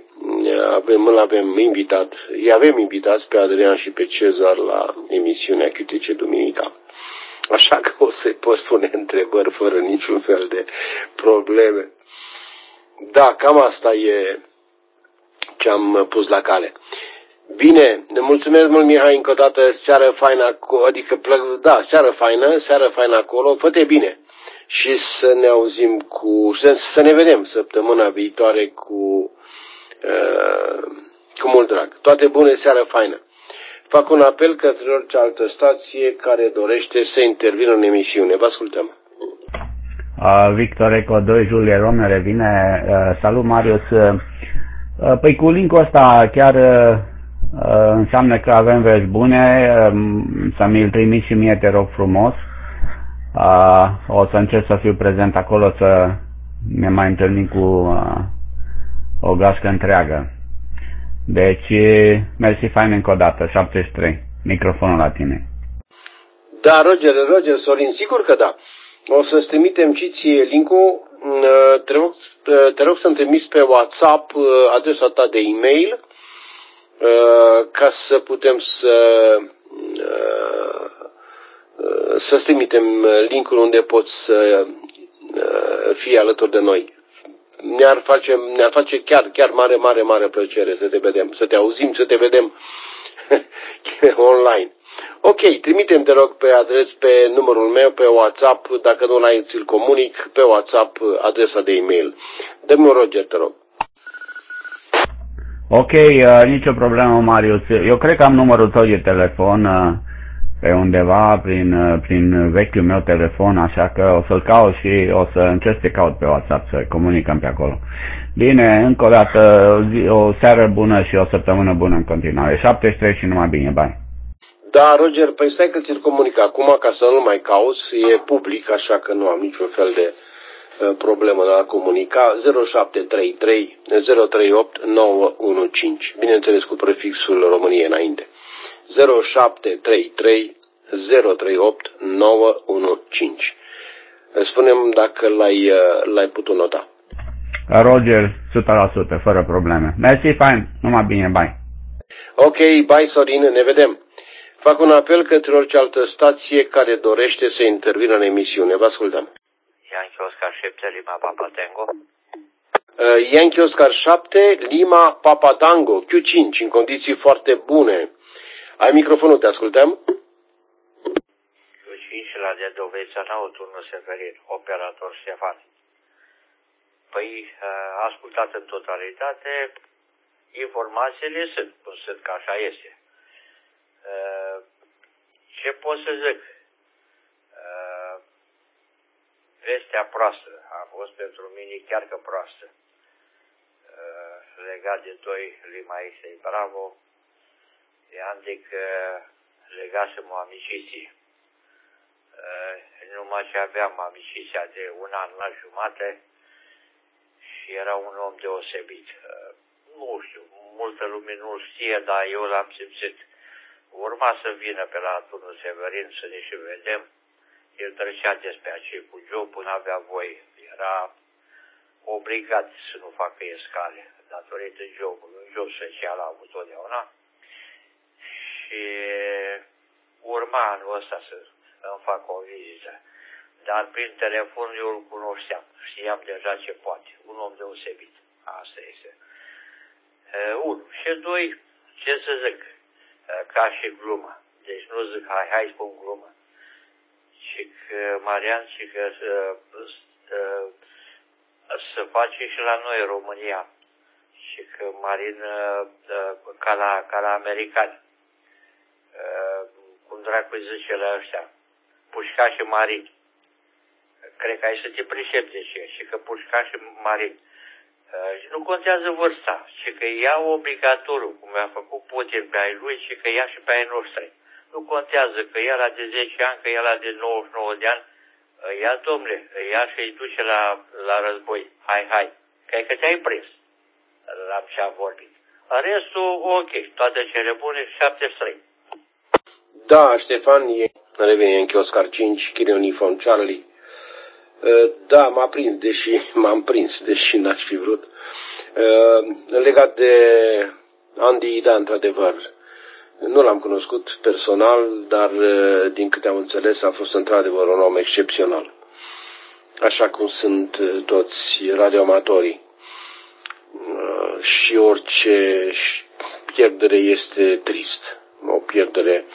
avem invitați pe Adrian și pe Cezar la emisiunea QTC Duminica. Așa că o să-i pot pune întrebări fără niciun fel de probleme. Da, cam asta e ce am pus la cale. Bine, ne mulțumesc mult, Mihai, încă o dată, seară faină, seară faină acolo, fă-te bine. Și să ne auzim să ne vedem săptămâna viitoare cu mult drag. Toate bune, seară faină. Fac un apel către orice altă stație care dorește să intervină în emisiune. Vă ascultăm. Victor Eco 2, Julie Rome revine. Salut, Marius. Păi cu link-ul ăsta chiar înseamnă că avem vești bune. Să mi-l trimiți și mie, te rog frumos. O să încerc să fiu prezent acolo, să ne mai întâlnim cu o gașcă întreagă. Deci, mersi fain încă o dată, 73. Microfonul la tine. Da, Roger, Sorin, sigur că da. O să-ți trimitem și ție link-ul. Te rog să-mi trimiți pe WhatsApp adresa ta de e-mail ca să putem să-ți trimitem link-ul unde poți să fii alături de noi. Ne-ar face chiar mare plăcere să te vedem, să te auzim, să te vedem online. Ok, trimitem, te rog, pe numărul meu, pe WhatsApp, dacă nu l-ai, ți-l comunic, pe WhatsApp adresa de e-mail. Dă-mi un Roger, te rog. Ok, nicio problemă, Marius. Eu cred că am numărul tău de telefon pe undeva prin vechiul meu telefon, așa că o să-l caut și o să încerc să caut pe WhatsApp, să comunicăm pe acolo. Bine, încă o dată, o seară bună și o săptămână bună în continuare. 73 și numai bine, bye. Da, Roger, păi stai că ți-l comunic acum ca să nu mai cauți, e public, așa că nu am niciun fel de problemă la a comunica. 0733 038 915, bineînțeles cu prefixul României înainte. 0733 038 915. Spune-mi dacă l-ai putut nota. Roger, 100%, fără probleme. Mersi, fain, numai bine, bye. Ok, bye, Sorin, ne vedem. Fac un apel către orice altă stație care dorește să intervină în emisiune. Vă ascultăm. Yankee Oscar 7, Lima Papa Tango. Yankee Oscar 7, Lima Papa Tango, Q5, în condiții foarte bune. Ai microfonul, te ascultăm? Q5 la de Dovețănău, turnul Severin, operator Ștefan. Păi, ascultat în totalitate, informațiile sunt că așa este. Ce pot să zic? Vestea proastă a fost pentru mine chiar că proastă. Legat de 2 Lima Xei Bravo, i-am zis că legasem o amiciție. Numai ce aveam amiciția de un an la jumate și era un om deosebit. Nu știu, multă lume nu știe, dar eu l-am simțit. Urma să vină pe la turnul Severin să ne și vedem. El trecea despre acei cu jobul, n-avea voie. Era obligat să nu facă escale, datorită jobului. Un job social a avut totdeauna. Și urma anul ăsta să îmi fac o vizită. Dar prin telefon eu îl cunoșteam. Știam deja ce poate. Un om deosebit. Asta este. 1. Și 2. Ce să zic? Ca și glumă. Deci nu zic hai spun glumă. Și că Marian și că să face și la noi România. Și că Marin ca la americani. Cum dracu zice la ăștia. Pușca și Marin. Cred că ai să te pricepi de ce. Și că Pușca și Marin. Și nu contează vârsta, ci că ia obligatoriu, cum a făcut Putin pe ai lui, și că ia și pe ai noștri. Nu contează că ia la de 10 ani, că ia la de 99 de ani, ia, domnule, ia și îi duce la război. Hai, că te-ai prins. am și am vorbit. Restul, ok, toate cele bune, 73. Da, Ștefan, revine în Oscar 5, Kilo Uniform Charlie. Da, m-am prins, deși n-aș fi vrut. Legat de Andy, da, într-adevăr, nu l-am cunoscut personal, dar din câte am înțeles a fost într-adevăr un om excepțional. Așa cum sunt toți radioamatorii. Și orice pierdere este trist. O pierdere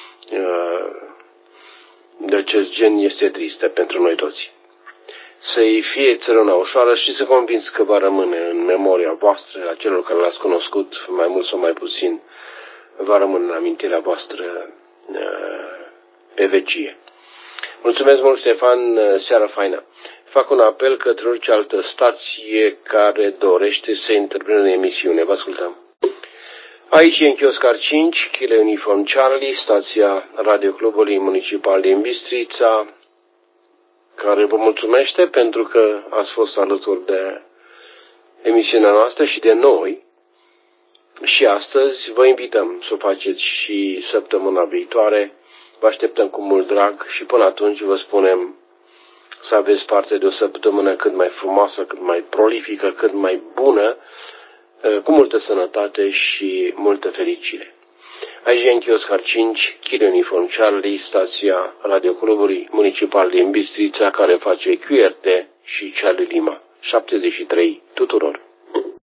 de acest gen este tristă pentru noi toți. Să-i fie țărâna ușoară și să convins că va rămâne în memoria voastră, a celor care l-ați cunoscut, mai mult sau mai puțin, va rămâne în amintirea voastră pe vecie. Mulțumesc mult, Ștefan, seară faină. Fac un apel către orice altă stație care dorește să intervină în emisiune. Vă ascultăm. Aici e în Oscar 5, Kilo Uniform Charlie, stația Radio Clubului Municipal din Bistrița, care vă mulțumește pentru că ați fost alături de emisiunea noastră și de noi. Și astăzi vă invităm să o faceți și săptămâna viitoare. Vă așteptăm cu mult drag și până atunci vă spunem să aveți parte de o săptămână cât mai frumoasă, cât mai prolifică, cât mai bună, cu multă sănătate și multă fericire. Aici în Oscar 5, Kilo Uniform Charlie, stația Radioclubului Municipal din Bistrița, care face QRT și Charlie Lima. 73 tuturor!